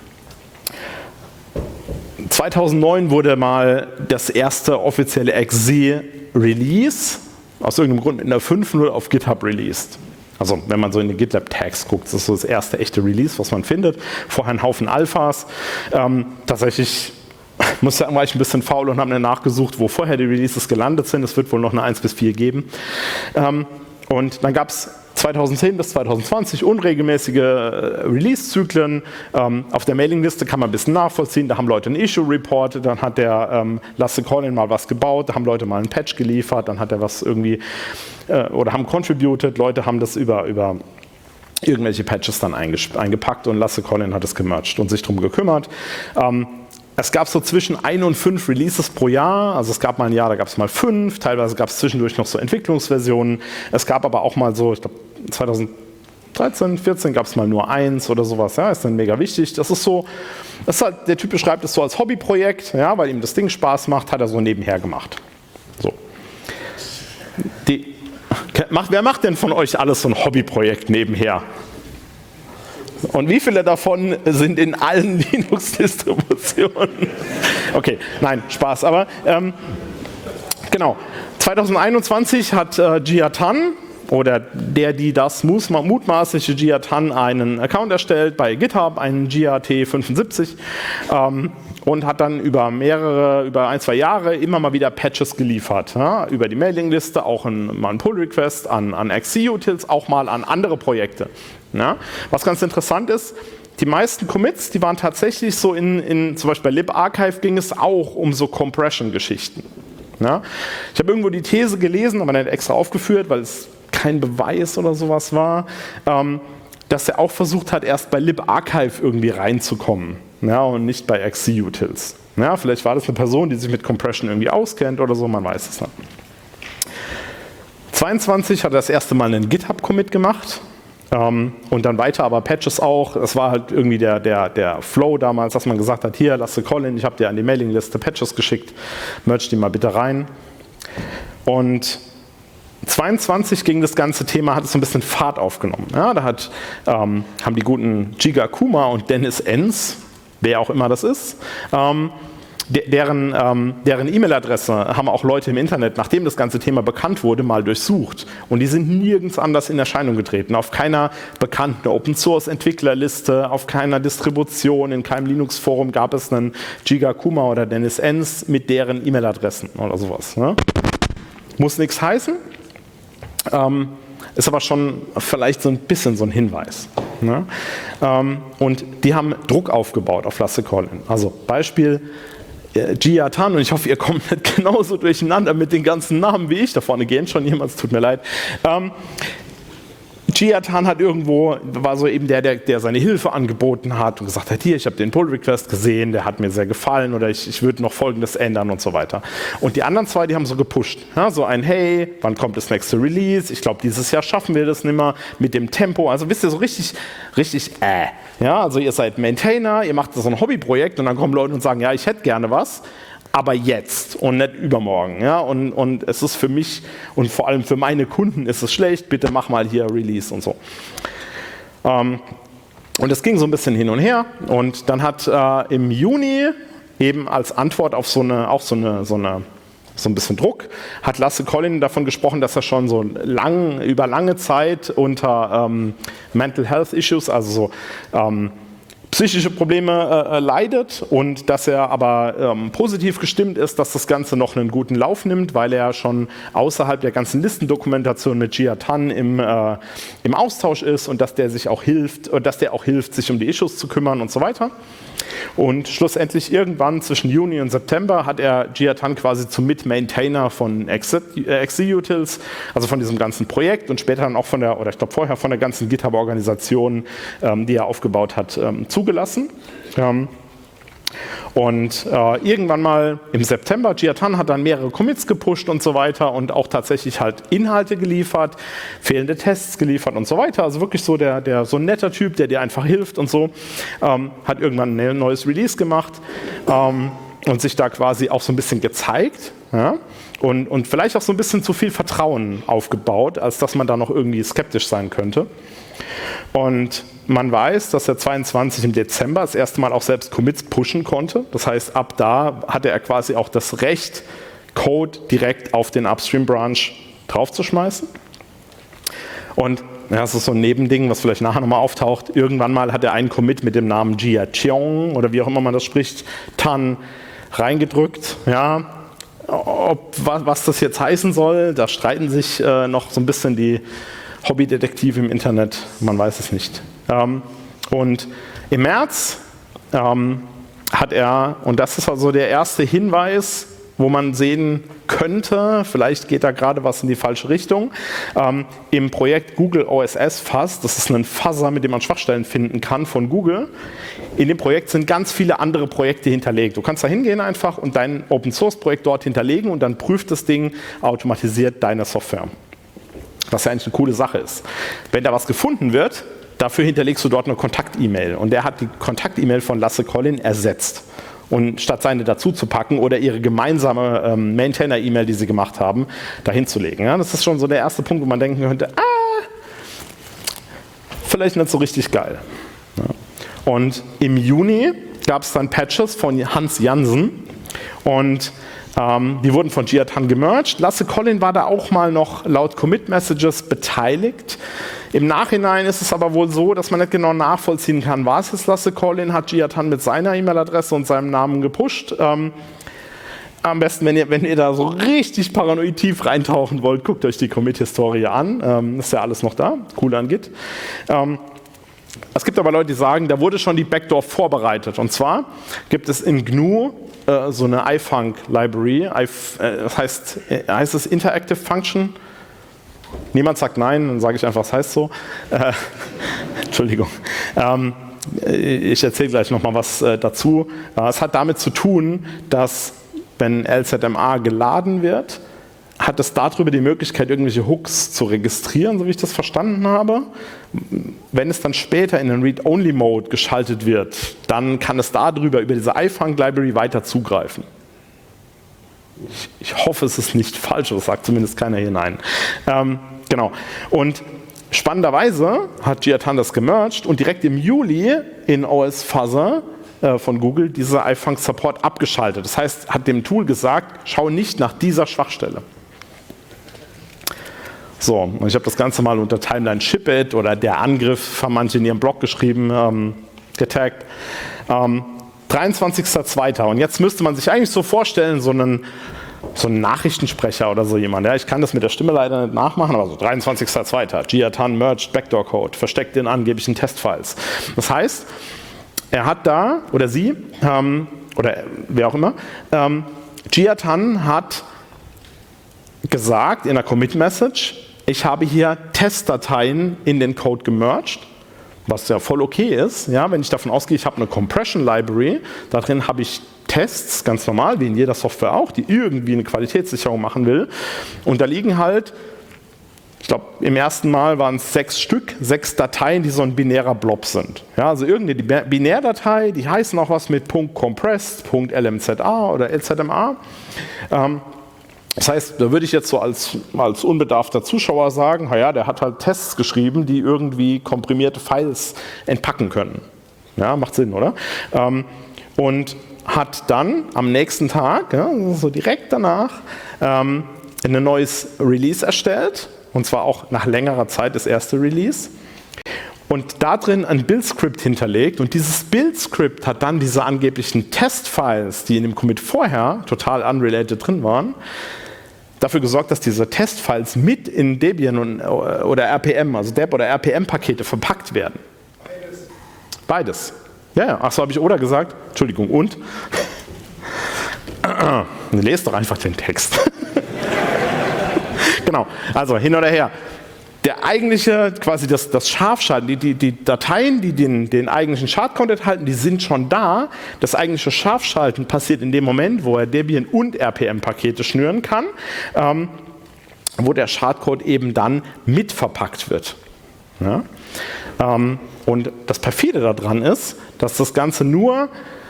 zweitausendneun wurde mal das erste offizielle X Z-Release aus irgendeinem Grund mit einer fünf Punkt null auf GitHub released. Also wenn man so in die GitLab-Tags guckt, das ist so das erste echte Release, was man findet. Vorher ein Haufen Alphas. Ähm, tatsächlich muss ich sagen, war ich ein bisschen faul und habe mir nachgesucht, wo vorher die Releases gelandet sind. Es wird wohl noch eine eins bis vier geben. Ähm, und dann gab es zweitausendzehn bis zweitausendzwanzig unregelmäßige Release-Zyklen. Ähm, auf der Mailingliste kann man ein bisschen nachvollziehen. Da haben Leute ein Issue reported, dann hat der ähm, Lasse Collin mal was gebaut, da haben Leute mal einen Patch geliefert, dann hat er was irgendwie äh, oder haben contributed. Leute haben das über, über irgendwelche Patches dann eingepackt und Lasse Collin hat es gemerged und sich darum gekümmert. Ähm, Es gab so zwischen ein und fünf Releases pro Jahr, also es gab mal ein Jahr, da gab es mal fünf, teilweise gab es zwischendurch noch so Entwicklungsversionen. Es gab aber auch mal so, ich glaube zweitausenddreizehn, vierzehn gab es mal nur eins oder sowas, ja, ist dann mega wichtig. Das ist so, das ist halt, der Typ beschreibt es so als Hobbyprojekt, ja, weil ihm das Ding Spaß macht, hat er so nebenher gemacht. So. Die, macht, wer macht denn von euch alles so ein Hobbyprojekt nebenher? Und wie viele davon sind in allen Linux-Distributionen? Okay, nein, Spaß. Aber ähm, genau, zweitausendeinundzwanzig hat äh, Jia Tan oder der, die das mutmaßliche Jia Tan einen Account erstellt bei GitHub, einen Jia T fünfundsiebzig ähm, und hat dann über mehrere, über ein, zwei Jahre immer mal wieder Patches geliefert. Ja, über die Mailingliste, auch ein, mal ein Pull-Request an, an X C-Utils, auch mal an andere Projekte. Ja, was ganz interessant ist, die meisten Commits, die waren tatsächlich so in, in zum Beispiel bei libarchive ging es auch um so Compression-Geschichten. Ja, ich habe irgendwo die These gelesen, aber nicht extra aufgeführt, weil es kein Beweis oder sowas war, ähm, dass er auch versucht hat, erst bei libarchive irgendwie reinzukommen, ja, und nicht bei X C-Utils. Ja, vielleicht war das eine Person, die sich mit Compression irgendwie auskennt oder so, man weiß es nicht. zweiundzwanzig hat er das erste Mal einen GitHub-Commit gemacht. Um, und dann weiter, aber Patches auch. Es war halt irgendwie der, der, der Flow damals, dass man gesagt hat, hier, Lasse Collin, ich habe dir an die Mailingliste Patches geschickt, merge die mal bitte rein. Und zweiundzwanzig ging das ganze Thema, hat es so ein bisschen Fahrt aufgenommen. Ja, da hat, ähm, haben die guten Jigar Kumar und Dennis Enns, wer auch immer das ist, ähm, de deren ähm, deren E-Mail-Adresse haben auch Leute im Internet, nachdem das ganze Thema bekannt wurde, mal durchsucht. Und die sind nirgends anders in Erscheinung getreten. Auf keiner bekannten Open-Source-Entwicklerliste, auf keiner Distribution, in keinem Linux-Forum gab es einen Jigar Kumar oder Dennis Enns mit deren E-Mail-Adressen oder sowas. Ne? Muss nichts heißen, ähm, ist aber schon vielleicht so ein bisschen so ein Hinweis. Ne? Ähm, und die haben Druck aufgebaut auf Lasse Collin. Also Beispiel, Jiatan, und ich hoffe, ihr kommt nicht genauso durcheinander mit den ganzen Namen wie ich. Da vorne gehen schon jemand, es tut mir leid. Ähm, Jiatan hat irgendwo, war so eben der, der, der seine Hilfe angeboten hat und gesagt hat, hier, ich habe den Pull-Request gesehen, der hat mir sehr gefallen oder ich, ich würde noch Folgendes ändern und so weiter. Und die anderen zwei, die haben so gepusht. Ja, so ein, hey, wann kommt das nächste Release? Ich glaube, dieses Jahr schaffen wir das nicht mehr mit dem Tempo. Also wisst ihr, so richtig, richtig äh. Ja, also ihr seid Maintainer, ihr macht so ein Hobbyprojekt und dann kommen Leute und sagen, ja, ich hätte gerne was. Aber jetzt und nicht übermorgen. Ja? Und, und es ist für mich und vor allem für meine Kunden ist es schlecht, bitte mach mal hier Release und so. Ähm, und es ging so ein bisschen hin und her und dann hat äh, im Juni eben als Antwort auf so eine, auch so eine, so eine so ein bisschen Druck, hat Lasse Collin davon gesprochen, dass er schon so lang, über lange Zeit unter ähm, Mental Health Issues, also so ähm, psychische Probleme äh, leidet und dass er aber ähm, positiv gestimmt ist, dass das Ganze noch einen guten Lauf nimmt, weil er schon außerhalb der ganzen Listendokumentation mit Jiatan im, äh, im Austausch ist und dass der sich auch hilft, oder dass der auch hilft, sich um die Issues zu kümmern und so weiter. Und schlussendlich irgendwann zwischen Juni und September hat er Jiatan quasi zum Mit-Maintainer von Executils, also von diesem ganzen Projekt und später dann auch von der, oder ich glaube vorher von der ganzen GitHub-Organisation, ähm, die er aufgebaut hat, ähm, zugelassen. Ähm, Und äh, irgendwann mal im September, Jiatan hat dann mehrere Commits gepusht und so weiter und auch tatsächlich halt Inhalte geliefert, fehlende Tests geliefert und so weiter. Also wirklich so der, der so ein netter Typ, der dir einfach hilft und so. Ähm, hat irgendwann ein neues Release gemacht ähm, und sich da quasi auch so ein bisschen gezeigt. Ja? Und, und vielleicht auch so ein bisschen zu viel Vertrauen aufgebaut, als dass man da noch irgendwie skeptisch sein könnte. Und man weiß, dass er zweiundzwanzig im Dezember das erste Mal auch selbst Commits pushen konnte. Das heißt, ab da hatte er quasi auch das Recht, Code direkt auf den Upstream-Branch draufzuschmeißen. Und ja, das ist so ein Nebending, was vielleicht nachher nochmal auftaucht. Irgendwann mal hat er einen Commit mit dem Namen Jiaqiong oder wie auch immer man das spricht, Tan reingedrückt. Ja, ob, was, was das jetzt heißen soll, da streiten sich äh, noch so ein bisschen die Hobbydetektive im Internet, man weiß es nicht. Ähm, und im März ähm, hat er, und das ist also der erste Hinweis, wo man sehen könnte, vielleicht geht da gerade was in die falsche Richtung, ähm, im Projekt Google O S S Fuzz, das ist ein Fuzzer, mit dem man Schwachstellen finden kann von Google. In dem Projekt sind ganz viele andere Projekte hinterlegt. Du kannst da hingehen einfach und dein Open-Source-Projekt dort hinterlegen und dann prüft das Ding automatisiert deine Software. Was ja eigentlich eine coole Sache ist. Wenn da was gefunden wird, dafür hinterlegst du dort eine Kontakt-E-Mail. Und der hat die Kontakt-E-Mail von Lasse Collin ersetzt. Und statt seine dazu zu packen oder ihre gemeinsame ähm, Maintainer-E-Mail, die sie gemacht haben, dahin zu legen. Ja, das ist schon so der erste Punkt, wo man denken könnte, ah, vielleicht nicht so richtig geil. Ja. Und im Juni gab es dann Patches von Hans Jansen und Ähm, die wurden von Jiatan gemerged. Lasse Collin war da auch mal noch laut Commit-Messages beteiligt. Im Nachhinein ist es aber wohl so, dass man nicht genau nachvollziehen kann, war es jetzt Lasse Collin, hat Jiatan mit seiner E-Mail-Adresse und seinem Namen gepusht. Ähm, am besten, wenn ihr, wenn ihr da so richtig paranoid tief reintauchen wollt, guckt euch die Commit-Historie an. Ähm, ist ja alles noch da, cool an Git. Ähm, Es gibt aber Leute, die sagen, da wurde schon die Backdoor vorbereitet. Und zwar gibt es in G N U äh, so eine iFunc-Library. Äh, das heißt, äh, heißt es Interactive Function? Niemand sagt nein, dann sage ich einfach, es heißt so. Äh, Entschuldigung. Ähm, ich erzähle gleich nochmal was äh, dazu. Äh, es hat damit zu tun, dass wenn L Z M A geladen wird, hat es darüber die Möglichkeit, irgendwelche Hooks zu registrieren, so wie ich das verstanden habe. Wenn es dann später in den Read-Only-Mode geschaltet wird, dann kann es darüber, über diese iFunc-Library weiter zugreifen. Ich, ich hoffe, es ist nicht falsch, das sagt zumindest keiner hier nein. Ähm, genau. Und spannenderweise hat Jiatan das gemerged und direkt im Juli in O S Fuzzer äh, von Google diese iFunc-Support abgeschaltet. Das heißt, hat dem Tool gesagt, schau nicht nach dieser Schwachstelle. So, und ich habe das Ganze mal unter Timeline Ship It oder der Angriff, haben manche in ihrem Blog geschrieben, ähm, getaggt. Ähm, dreiundzwanzigster zweiter Und jetzt müsste man sich eigentlich so vorstellen, so einen, so einen Nachrichtensprecher oder so jemand. Ja, ich kann das mit der Stimme leider nicht nachmachen, aber so dreiundzwanzigster zweiter Jiatan merged Backdoor Code, versteckt in angeblichen Testfiles. Das heißt, er hat da, oder sie, ähm, oder wer auch immer, ähm, Jia Tan hat gesagt in der Commit-Message, ich habe hier Testdateien in den Code gemerged, was ja voll okay ist, ja, wenn ich davon ausgehe, ich habe eine Compression Library, da drin habe ich Tests, ganz normal, wie in jeder Software auch, die irgendwie eine Qualitätssicherung machen will. Und da liegen halt, ich glaube, im ersten Mal waren es sechs Stück, sechs Dateien, die so ein binärer Blob sind. Ja, also irgendeine Binärdatei, die heißen auch was mit .compressed, .lmza oder lzma. Ähm, das heißt, da würde ich jetzt so als, als unbedarfter Zuschauer sagen, naja, der hat halt Tests geschrieben, die irgendwie komprimierte Files entpacken können. Ja, macht Sinn, oder? Ähm, und hat dann am nächsten Tag, ja, so direkt danach, ähm, ein neues Release erstellt. Und zwar auch nach längerer Zeit das erste Release. Und da drin ein Build-Script hinterlegt. Und dieses Build-Script hat dann diese angeblichen Test-Files, die in dem Commit vorher total unrelated drin waren, dafür gesorgt, dass diese Test-Files mit in Debian und, oder R P M, also Deb- oder R P M-Pakete verpackt werden. Beides. Beides. Ja, ja. Ach so, habe ich oder gesagt? Entschuldigung, und? Lest doch einfach den Text. Genau, also hin oder her. Der eigentliche, quasi das, das Scharfschalten, die, die, die Dateien, die den, den eigentlichen Schadcontent halten, die sind schon da. Das eigentliche Scharfschalten passiert in dem Moment, wo er Debian und R P M-Pakete schnüren kann, ähm, wo der Schadcode eben dann mitverpackt wird. Ja? Ähm, und das Perfide daran ist, dass das Ganze nur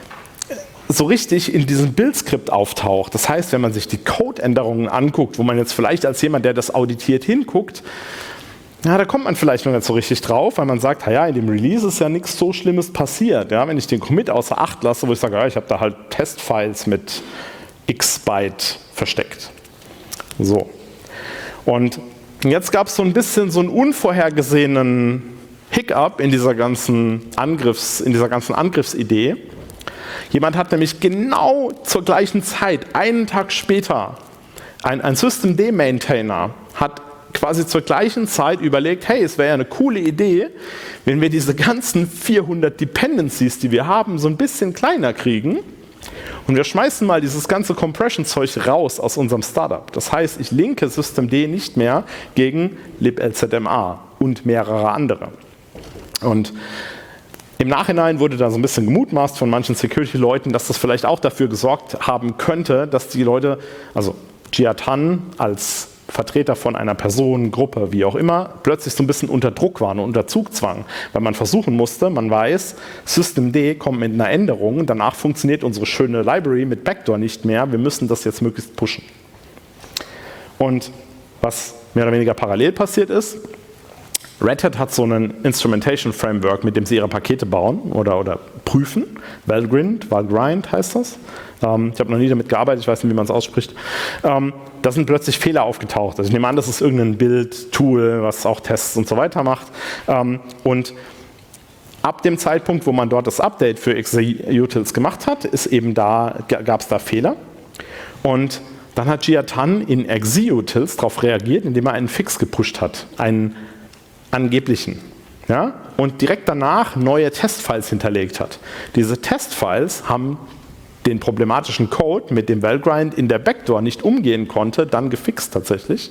so richtig in diesem Build-Skript auftaucht. Das heißt, wenn man sich die Codeänderungen anguckt, wo man jetzt vielleicht als jemand, der das auditiert, hinguckt, ja, da kommt man vielleicht noch nicht so richtig drauf, weil man sagt, ja, in dem Release ist ja nichts so Schlimmes passiert. Ja, wenn ich den Commit außer Acht lasse, wo ich sage, ja, ich habe da halt Testfiles mit x Byte versteckt. So. Und jetzt gab es so ein bisschen so einen unvorhergesehenen Hiccup in dieser ganzen Angriffs, in dieser ganzen Angriffsidee. Jemand hat nämlich genau zur gleichen Zeit, einen Tag später, ein, ein Systemd-Maintainer hat quasi zur gleichen Zeit überlegt, hey, es wäre ja eine coole Idee, wenn wir diese ganzen vierhundert Dependencies, die wir haben, so ein bisschen kleiner kriegen und wir schmeißen mal dieses ganze Compression-Zeug raus aus unserem Startup. Das heißt, ich linke Systemd nicht mehr gegen liblzma und mehrere andere. Und im Nachhinein wurde da so ein bisschen gemutmaßt von manchen Security-Leuten, dass das vielleicht auch dafür gesorgt haben könnte, dass die Leute, also Jia Tan als Vertreter von einer Person, Gruppe, wie auch immer, plötzlich so ein bisschen unter Druck waren und unter Zugzwang, weil man versuchen musste, man weiß, Systemd kommt mit einer Änderung, danach funktioniert unsere schöne Library mit Backdoor nicht mehr, wir müssen das jetzt möglichst pushen. Und was mehr oder weniger parallel passiert ist, Red Hat hat so ein Instrumentation Framework, mit dem sie ihre Pakete bauen oder, oder prüfen. Valgrind, Valgrind heißt das. Ähm, ich habe noch nie damit gearbeitet, ich weiß nicht, wie man es ausspricht. Ähm, da sind plötzlich Fehler aufgetaucht. Also ich nehme an, das ist irgendein Bild-Tool, was auch Tests und so weiter macht. Ähm, und ab dem Zeitpunkt, wo man dort das Update für Executils gemacht hat, ist eben da, gab es da Fehler. Und dann hat Jia Tan in Executils darauf reagiert, indem er einen Fix gepusht hat. Einen angeblichen. Ja? Und direkt danach neue Testfiles hinterlegt hat. Diese Testfiles haben den problematischen Code, mit dem Valgrind in der Backdoor nicht umgehen konnte, dann gefixt tatsächlich.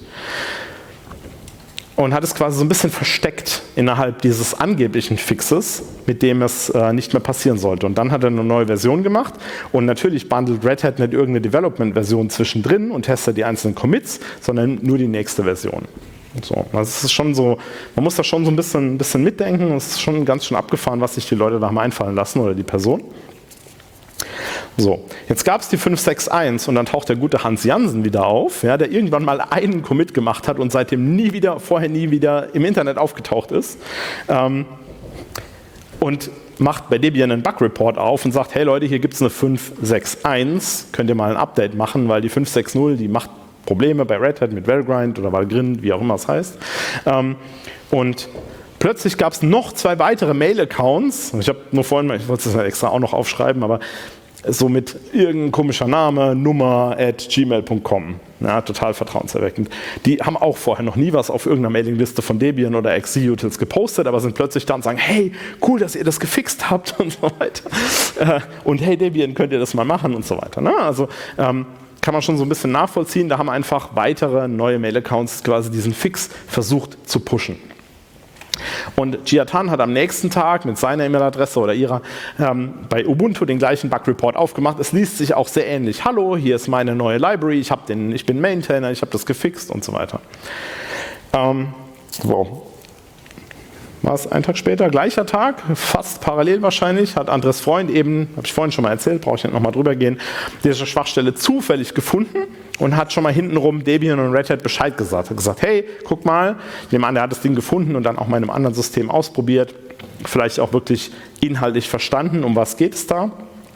Und hat es quasi so ein bisschen versteckt innerhalb dieses angeblichen Fixes, mit dem es äh, nicht mehr passieren sollte. Und dann hat er eine neue Version gemacht und natürlich bundelt Red Hat nicht irgendeine Development-Version zwischendrin und testet die einzelnen Commits, sondern nur die nächste Version. So, also es ist schon so, man muss da schon so ein bisschen, ein bisschen mitdenken, es ist schon ganz schön abgefahren, was sich die Leute da mal einfallen lassen oder die Person. So, jetzt gab es die fünf sechs eins und dann taucht der gute Hans Jansen wieder auf, ja, der irgendwann mal einen Commit gemacht hat und seitdem nie wieder, vorher nie wieder im Internet aufgetaucht ist. Ähm, und macht bei Debian einen Bug-Report auf und sagt, hey Leute, hier gibt es eine fünf sechs eins, könnt ihr mal ein Update machen, weil die fünf sechs null, die macht Probleme bei Red Hat mit Valgrind oder Valgrind, wie auch immer es heißt. Ähm, und plötzlich gab es noch zwei weitere Mail-Accounts. Ich habe nur vorhin, ich wollte es extra auch noch aufschreiben, aber so mit irgendein komischer Name, Nummer at gmail punkt com. Ja, total vertrauenserweckend. Die haben auch vorher noch nie was auf irgendeiner Mailingliste von Debian oder Xc-Utils gepostet, aber sind plötzlich da und sagen, hey, cool, dass ihr das gefixt habt und so weiter. Und hey, Debian, könnt ihr das mal machen und so weiter. Ne? Also ähm, kann man schon so ein bisschen nachvollziehen. Da haben einfach weitere neue Mail-Accounts quasi diesen Fix versucht zu pushen. Und Jiatan hat am nächsten Tag mit seiner E-Mail-Adresse oder ihrer ähm, bei Ubuntu den gleichen Bug-Report aufgemacht. Es liest sich auch sehr ähnlich. Hallo, hier ist meine neue Library, ich, hab den, ich bin Maintainer, ich habe das gefixt und so weiter. Ähm, so. War es ein Tag später, gleicher Tag, fast parallel wahrscheinlich, hat Andres Freund eben, habe ich vorhin schon mal erzählt, brauche ich nicht nochmal drüber gehen, diese Schwachstelle zufällig gefunden und hat schon mal hintenrum Debian und Red Hat Bescheid gesagt. Hat gesagt, hey, guck mal, ich nehme an, der hat das Ding gefunden und dann auch mal in einem anderen System ausprobiert, vielleicht auch wirklich inhaltlich verstanden, um was geht es da.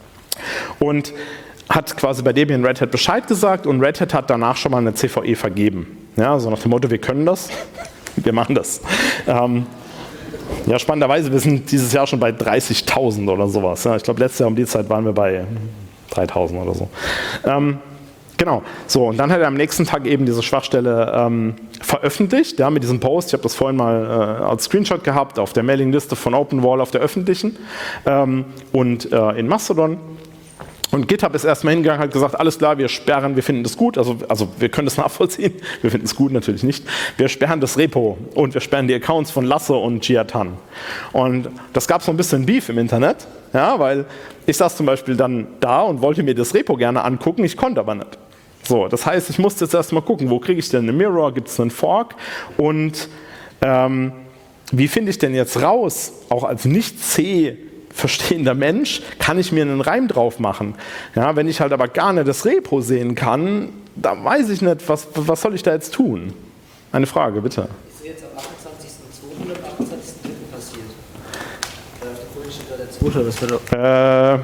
Und hat quasi bei Debian Red Hat Bescheid gesagt und Red Hat hat danach schon mal eine C V E vergeben. Ja, so nach dem Motto, wir können das, wir machen das. Ähm, Ja, spannenderweise, wir sind dieses Jahr schon bei dreißigtausend oder sowas. Ja, ich glaube, letztes Jahr um die Zeit waren wir bei dreitausend oder so. Ähm, genau, so und dann hat er am nächsten Tag eben diese Schwachstelle ähm, veröffentlicht, ja, mit diesem Post. Ich habe das vorhin mal äh, als Screenshot gehabt, auf der Mailingliste von OpenWall, auf der öffentlichen ähm, und äh, in Mastodon. Und GitHub ist erstmal hingegangen, hat gesagt, alles klar, wir sperren, wir finden das gut, also, also wir können das nachvollziehen, wir finden es gut natürlich nicht, wir sperren das Repo und wir sperren die Accounts von Lasse und Jiatan. Und das gab so ein bisschen Beef im Internet, ja, weil ich saß zum Beispiel dann da und wollte mir das Repo gerne angucken, ich konnte aber nicht. So, das heißt, ich musste jetzt erstmal gucken, wo kriege ich denn eine Mirror, gibt es einen Fork und ähm, wie finde ich denn jetzt raus, auch als Nicht-C verstehender Mensch, kann ich mir einen Reim drauf machen. Ja, wenn ich halt aber gar nicht das Repo sehen kann, da weiß ich nicht, was, was soll ich da jetzt tun? Eine Frage, bitte. Ist jetzt am achtundzwanzigsten zweiten oder am achtundzwanzigsten dritten passiert? Oder auf der Folie steht da der zweite, das wäre doch... Äh,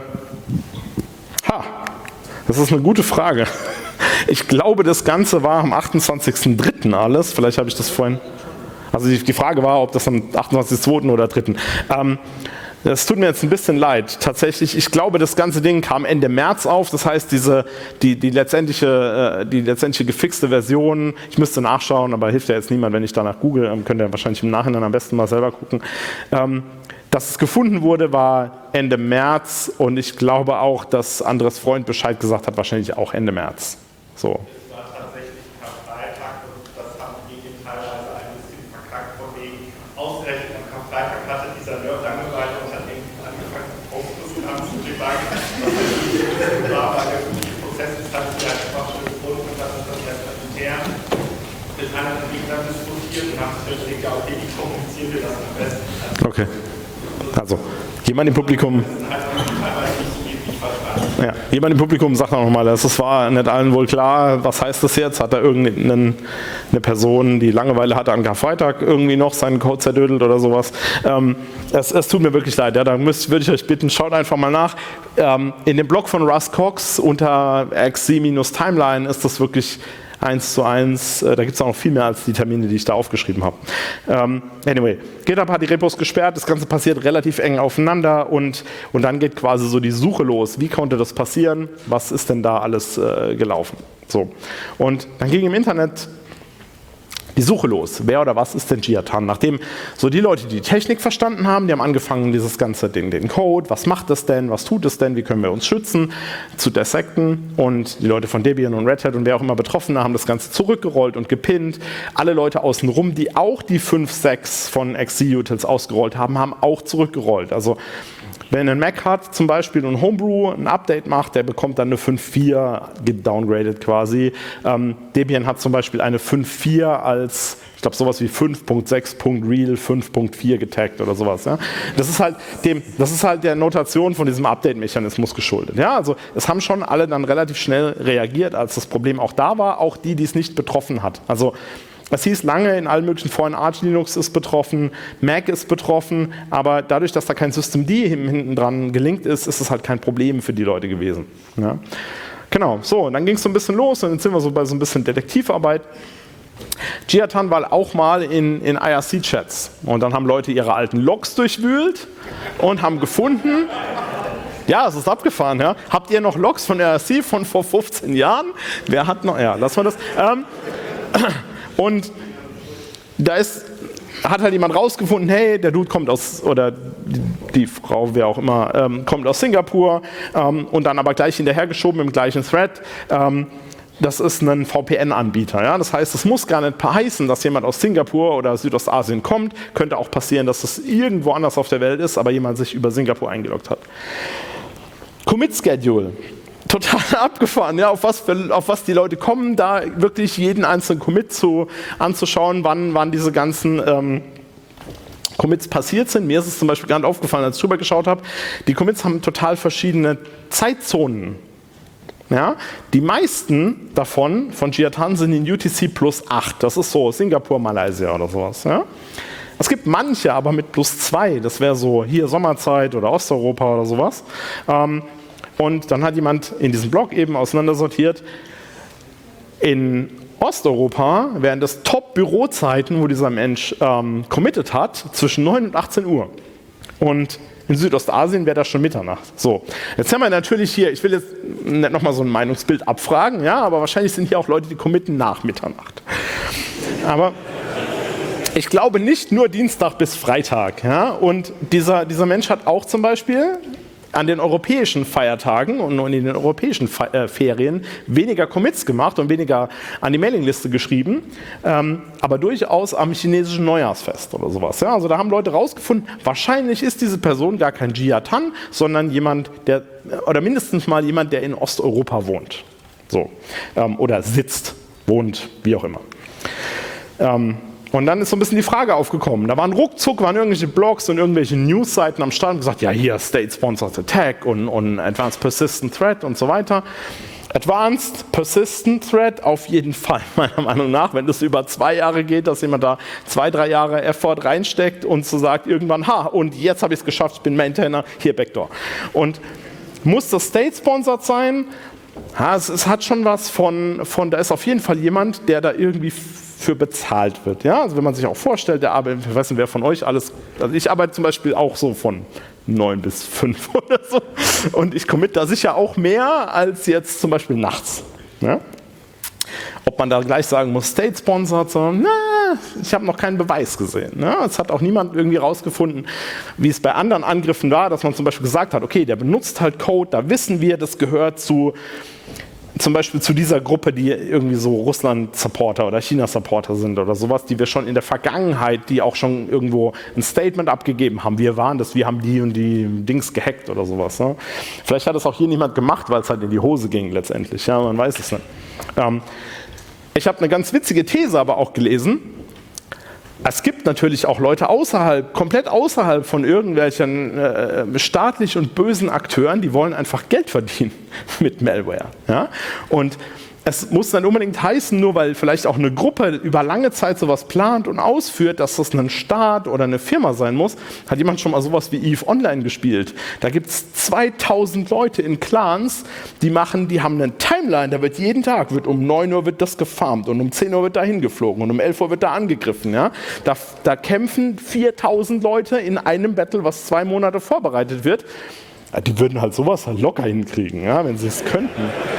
ha, das ist eine gute Frage. Ich glaube, das Ganze war am achtundzwanzigsten dritten alles. Vielleicht habe ich das vorhin... Also die, die Frage war, ob das am achtundzwanzigsten zweiten oder dritten Ähm, Das tut mir jetzt ein bisschen leid. Tatsächlich, ich glaube, das ganze Ding kam Ende März auf. Das heißt, diese, die, die, letztendliche, die letztendliche gefixte Version, ich müsste nachschauen, aber hilft ja jetzt niemand, wenn ich danach google. Könnt ihr wahrscheinlich im Nachhinein am besten mal selber gucken. Ähm, dass es gefunden wurde, war Ende März und ich glaube auch, dass Andres Freund Bescheid gesagt hat, wahrscheinlich auch Ende März. So. Okay. Also, jemand im Publikum. Ja, jemand im Publikum sagt noch mal, das war nicht allen wohl klar, was heißt das jetzt? Hat da irgendeine eine Person, die Langeweile hatte, an Karfreitag irgendwie noch seinen Code zerdödelt oder sowas? Ähm, es, es tut mir wirklich leid, ja, da müsst, würde ich euch bitten, schaut einfach mal nach. Ähm, in dem Blog von Russ Cox unter xc-timeline ist das wirklich eins zu eins, äh, da gibt es auch noch viel mehr als die Termine, die ich da aufgeschrieben habe. Ähm, anyway, GitHub hat die Repos gesperrt, das Ganze passiert relativ eng aufeinander und, und dann geht quasi so die Suche los. Wie konnte das passieren? Was ist denn da alles äh, gelaufen? So. Und dann ging im Internet die Suche los. Wer oder was ist denn Jiatan? Nachdem so die Leute, die die Technik verstanden haben, die haben angefangen, dieses ganze Ding, den Code, was macht es denn, was tut es denn, wie können wir uns schützen, zu dissecten. Und die Leute von Debian und Red Hat und wer auch immer Betroffene haben das Ganze zurückgerollt und gepinnt. Alle Leute außenrum, die auch die fünf Punkt sechs von Xc-Utils ausgerollt haben, haben auch zurückgerollt. Also wenn ein Mac hat zum Beispiel und Homebrew ein Update macht, der bekommt dann eine fünf Punkt vier gedowngradet quasi. Ähm, Debian hat zum Beispiel eine fünf Punkt vier als, ich glaube sowas wie fünf Punkt sechs Punkt real fünf Punkt vier getaggt oder sowas. Ja? Das ist halt dem, das ist halt der Notation von diesem Update-Mechanismus geschuldet. Ja? Also es haben schon alle dann relativ schnell reagiert, als das Problem auch da war, auch die, die es nicht betroffen hat. Also es hieß lange in allen möglichen Foren, Arch Linux ist betroffen, Mac ist betroffen, aber dadurch, dass da kein Systemd hinten dran gelinkt ist, ist es halt kein Problem für die Leute gewesen. Ja. Genau, so, und dann ging es so ein bisschen los und jetzt sind wir so bei so ein bisschen Detektivarbeit. Jiatan war auch mal in, in I R C-Chats und dann haben Leute ihre alten Logs durchwühlt und haben gefunden, Ja, es ist abgefahren. Ja. Habt ihr noch Logs von R S C von vor fünfzehn Jahren? Wer hat noch? Ja, lassen wir das. Ähm, und da ist, hat halt jemand rausgefunden, hey, der Dude kommt aus, oder die, die Frau, wer auch immer, ähm, kommt aus Singapur ähm, und dann aber gleich hinterhergeschoben im gleichen Thread. Ähm, das ist ein V P N-Anbieter. Ja? Das heißt, es muss gar nicht heißen, dass jemand aus Singapur oder Südostasien kommt. Könnte auch passieren, dass es irgendwo anders auf der Welt ist, aber jemand sich über Singapur eingeloggt hat. Commit Schedule. Total abgefahren, ja, auf was, für, auf was die Leute kommen, da wirklich jeden einzelnen Commit zu, anzuschauen, wann, wann diese ganzen ähm, Commits passiert sind. Mir ist es zum Beispiel gar nicht aufgefallen, als ich drüber geschaut habe. Die Commits haben total verschiedene Zeitzonen. Ja? Die meisten davon von Jiatan sind in U T C plus acht. Das ist so Singapur, Malaysia oder sowas. Ja? Es gibt manche aber mit plus zwei. Das wäre so hier Sommerzeit oder Osteuropa oder sowas. Ähm, Und dann hat jemand in diesem Blog eben auseinandersortiert, in Osteuropa wären das Top-Bürozeiten, wo dieser Mensch ähm, committed hat, zwischen neun und achtzehn Uhr. Und in Südostasien wäre das schon Mitternacht. So, jetzt haben wir natürlich hier, ich will jetzt nicht nochmal so ein Meinungsbild abfragen, ja, aber wahrscheinlich sind hier auch Leute, die committen nach Mitternacht. Aber ich glaube nicht nur Dienstag bis Freitag. Ja, und dieser, dieser Mensch hat auch zum Beispiel an den europäischen Feiertagen und in den europäischen Fe äh, Ferien weniger Commits gemacht und weniger an die Mailingliste geschrieben, ähm, aber durchaus am chinesischen Neujahrsfest oder sowas. Ja? Also da haben Leute rausgefunden, wahrscheinlich ist diese Person gar kein Jiatan, sondern jemand, der, oder mindestens mal jemand, der in Osteuropa wohnt. So. Ähm, oder sitzt, wohnt, wie auch immer. Ähm, Und dann ist so ein bisschen die Frage aufgekommen. Da waren ruckzuck, waren irgendwelche Blogs und irgendwelche Newsseiten am Start und gesagt, ja hier, State-Sponsored Attack und, und Advanced Persistent Threat und so weiter. Advanced Persistent Threat auf jeden Fall, meiner Meinung nach, wenn das über zwei Jahre geht, dass jemand da zwei, drei Jahre Effort reinsteckt und so sagt irgendwann, ha, und jetzt habe ich es geschafft, ich bin Maintainer, hier Backdoor. Und muss das State-Sponsored sein? Ja, es, es hat schon was von, von, da ist auf jeden Fall jemand, der da irgendwie für bezahlt wird. Ja? Also wenn man sich auch vorstellt, der arbeitet, ich weiß nicht, wer von euch alles, also ich arbeite zum Beispiel auch so von neun bis fünf oder so und ich commit da sicher auch mehr als jetzt zum Beispiel nachts. Ja? Ob man da gleich sagen muss, State-Sponsored, sondern na, ich habe noch keinen Beweis gesehen. Ja? Es hat auch niemand irgendwie rausgefunden, wie es bei anderen Angriffen war, dass man zum Beispiel gesagt hat, okay, der benutzt halt Code, da wissen wir, das gehört zu zum Beispiel zu dieser Gruppe, die irgendwie so Russland-Supporter oder China-Supporter sind oder sowas, die wir schon in der Vergangenheit, die auch schon irgendwo ein Statement abgegeben haben. Wir waren das, wir haben die und die Dings gehackt oder sowas. Ne? Vielleicht hat das auch hier niemand gemacht, weil es halt in die Hose ging letztendlich. Ja, man weiß es nicht. Ähm, ich habe eine ganz witzige These aber auch gelesen. Es gibt natürlich auch Leute außerhalb, komplett außerhalb von irgendwelchen äh, staatlich und bösen Akteuren, die wollen einfach Geld verdienen mit Malware. Ja? Und es muss dann unbedingt heißen, nur weil vielleicht auch eine Gruppe über lange Zeit sowas plant und ausführt, dass das ein Staat oder eine Firma sein muss. Hat jemand schon mal sowas wie EVE Online gespielt? Da gibt es zweitausend Leute in Clans, die machen, die haben eine Timeline, da wird jeden Tag, wird um neun Uhr wird das gefarmt und um zehn Uhr wird da hingeflogen und um elf Uhr wird da angegriffen. Ja? Da, da kämpfen viertausend Leute in einem Battle, was zwei Monate vorbereitet wird. Ja, die würden halt sowas halt locker hinkriegen, ja, wenn sie es könnten.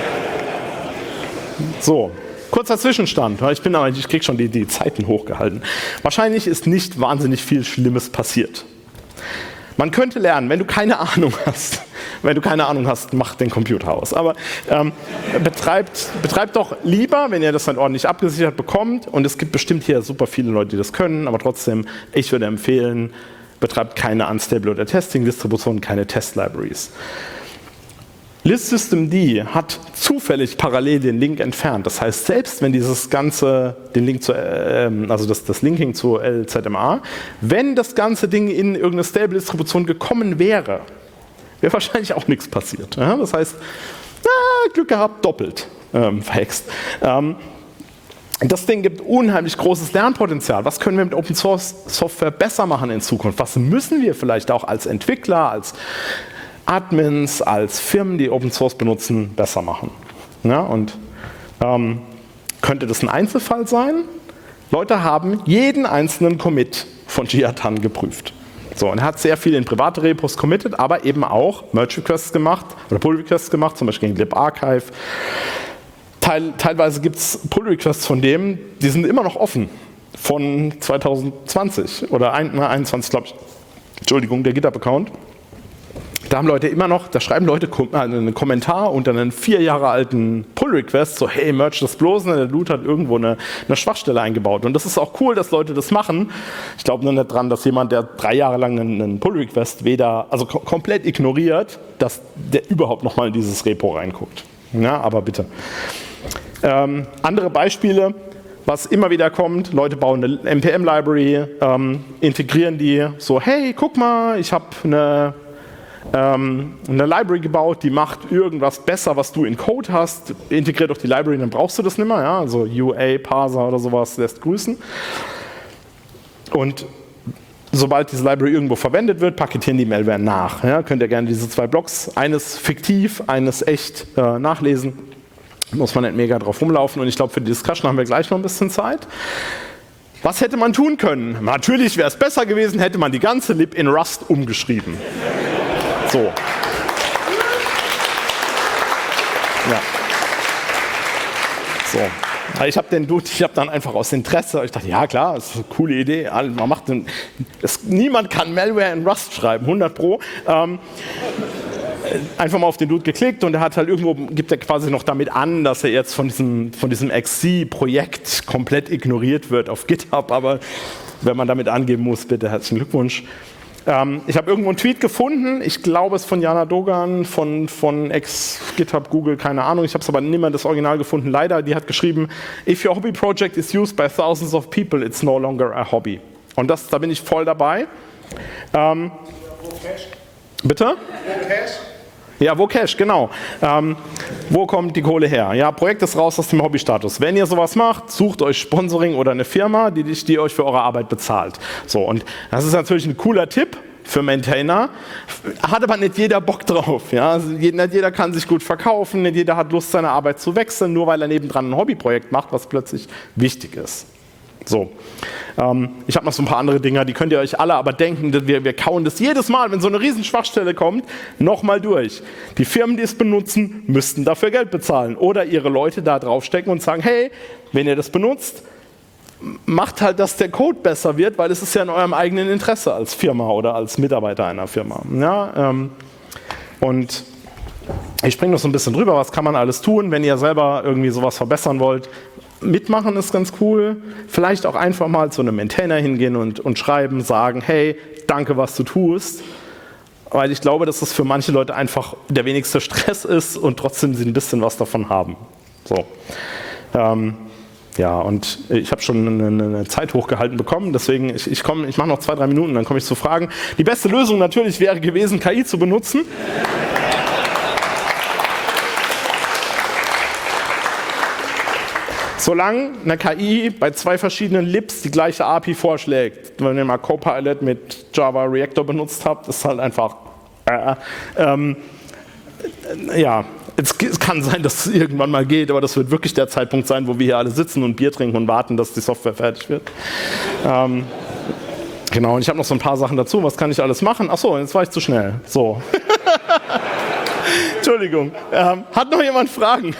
So, kurzer Zwischenstand. Ich, bin aber, ich kriege schon die, die Zeiten hochgehalten. Wahrscheinlich ist nicht wahnsinnig viel Schlimmes passiert. Man könnte lernen, wenn du keine Ahnung hast. Wenn du keine Ahnung hast, mach den Computer aus. Aber ähm, betreibt, betreibt doch lieber, wenn ihr das dann ordentlich abgesichert bekommt. Und es gibt bestimmt hier super viele Leute, die das können. Aber trotzdem, ich würde empfehlen, betreibt keine Unstable oder Testing-Distributionen, keine Test-Libraries. ListSystemd hat zufällig parallel den Link entfernt. Das heißt, selbst wenn dieses ganze, den Link zu, äh, also das, das Linking zu L Z M A, wenn das ganze Ding in irgendeine Stable-Distribution gekommen wäre, wäre wahrscheinlich auch nichts passiert. Ja? Das heißt, na, Glück gehabt, doppelt ähm, verhext. Ähm, das Ding gibt unheimlich großes Lernpotenzial. Was können wir mit Open Source Software besser machen in Zukunft? Was müssen wir vielleicht auch als Entwickler, als Admins, als Firmen, die Open Source benutzen, besser machen? Ja, und ähm, könnte das ein Einzelfall sein? Leute haben jeden einzelnen Commit von Jiatan geprüft. So, und er hat sehr viel in private Repos committed, aber eben auch Merge-Requests gemacht oder Pull-Requests gemacht, zum Beispiel gegen libarchive. Teil, teilweise gibt es Pull-Requests von dem, die sind immer noch offen, von zwanzig zwanzig oder einundzwanzig, glaube ich. Entschuldigung, der GitHub-Account. Da haben Leute immer noch, da schreiben Leute einen Kommentar unter einen vier Jahre alten Pull-Request, so hey, merge das bloß, der Dude hat irgendwo eine, eine Schwachstelle eingebaut. Und das ist auch cool, dass Leute das machen. Ich glaube nur nicht dran, dass jemand, der drei Jahre lang einen, einen Pull-Request weder, also kom komplett ignoriert, dass der überhaupt nochmal in dieses Repo reinguckt. Ja, aber bitte. Ähm, andere Beispiele, was immer wieder kommt, Leute bauen eine N P M-Library, ähm, integrieren die so, hey, guck mal, ich habe eine Ähm, eine Library gebaut, die macht irgendwas besser, was du in Code hast, integriert doch die Library, dann brauchst du das nicht mehr, ja? Also U A, Parser oder sowas lässt grüßen. Und sobald diese Library irgendwo verwendet wird, paketieren die Malware nach. Ja? Könnt ihr gerne diese zwei Blocks, eines fiktiv, eines echt äh, nachlesen. Muss man nicht mega drauf rumlaufen und ich glaube, für die Discussion haben wir gleich noch ein bisschen Zeit. Was hätte man tun können? Natürlich wäre es besser gewesen, hätte man die ganze Lib in Rust umgeschrieben. So. Ja. So. Ich habe den Dude, ich habe dann einfach aus Interesse, ich dachte, ja klar, das ist eine coole Idee, man macht den, das, niemand kann Malware in Rust schreiben, hundert Pro. Ähm, einfach mal auf den Dude geklickt und er hat halt irgendwo, gibt er quasi noch damit an, dass er jetzt von diesem, von diesem X C-Projekt komplett ignoriert wird auf GitHub, aber wenn man damit angeben muss, bitte herzlichen Glückwunsch. Ähm, ich habe irgendwo einen Tweet gefunden, ich glaube es ist von Jana Dogan, von, von ex-GitHub, Google, keine Ahnung, ich habe es aber nicht mehr das Original gefunden, leider, die hat geschrieben, if your hobby project is used by thousands of people, it's no longer a hobby. Und das, da bin ich voll dabei. Ähm, Wo Cash? bitte? Wo Cash? Ja, wo Cash, genau. Ähm, wo kommt die Kohle her? Ja, Projekt ist raus aus dem Hobbystatus. Wenn ihr sowas macht, sucht euch Sponsoring oder eine Firma, die, die euch für eure Arbeit bezahlt. So, und das ist natürlich ein cooler Tipp für Maintainer, hat aber nicht jeder Bock drauf. Ja? Also nicht jeder kann sich gut verkaufen, nicht jeder hat Lust, seine Arbeit zu wechseln, nur weil er nebendran ein Hobbyprojekt macht, was plötzlich wichtig ist. So, ähm, ich habe noch so ein paar andere Dinger, die könnt ihr euch alle aber denken, dass wir, wir kauen das jedes Mal, wenn so eine riesen Schwachstelle kommt, nochmal durch. Die Firmen, die es benutzen, müssten dafür Geld bezahlen oder ihre Leute da draufstecken und sagen, hey, wenn ihr das benutzt, macht halt, dass der Code besser wird, weil es ist ja in eurem eigenen Interesse als Firma oder als Mitarbeiter einer Firma. Ja, ähm, und ich springe noch so ein bisschen drüber, was kann man alles tun, wenn ihr selber irgendwie sowas verbessern wollt. Mitmachen ist ganz cool. Vielleicht auch einfach mal zu einem Maintainer hingehen und, und schreiben, sagen, hey, danke, was du tust. Weil ich glaube, dass das für manche Leute einfach der wenigste Stress ist und trotzdem sie ein bisschen was davon haben. So. Ähm, ja, und ich habe schon eine, eine Zeit hochgehalten bekommen, deswegen, ich, ich, komm, ich mache noch zwei, drei Minuten, dann komme ich zu Fragen. Die beste Lösung natürlich wäre gewesen, K I zu benutzen. Solange eine K I bei zwei verschiedenen Libs die gleiche A P I vorschlägt, wenn ihr mal Copilot mit Java Reactor benutzt habt, ist halt einfach, äh, ähm, ja, es, es kann sein, dass es irgendwann mal geht, aber das wird wirklich der Zeitpunkt sein, wo wir hier alle sitzen und Bier trinken und warten, dass die Software fertig wird. Ähm, genau, und ich habe noch so ein paar Sachen dazu, was kann ich alles machen? Achso, jetzt war ich zu schnell. So. Entschuldigung. Ähm, hat noch jemand Fragen?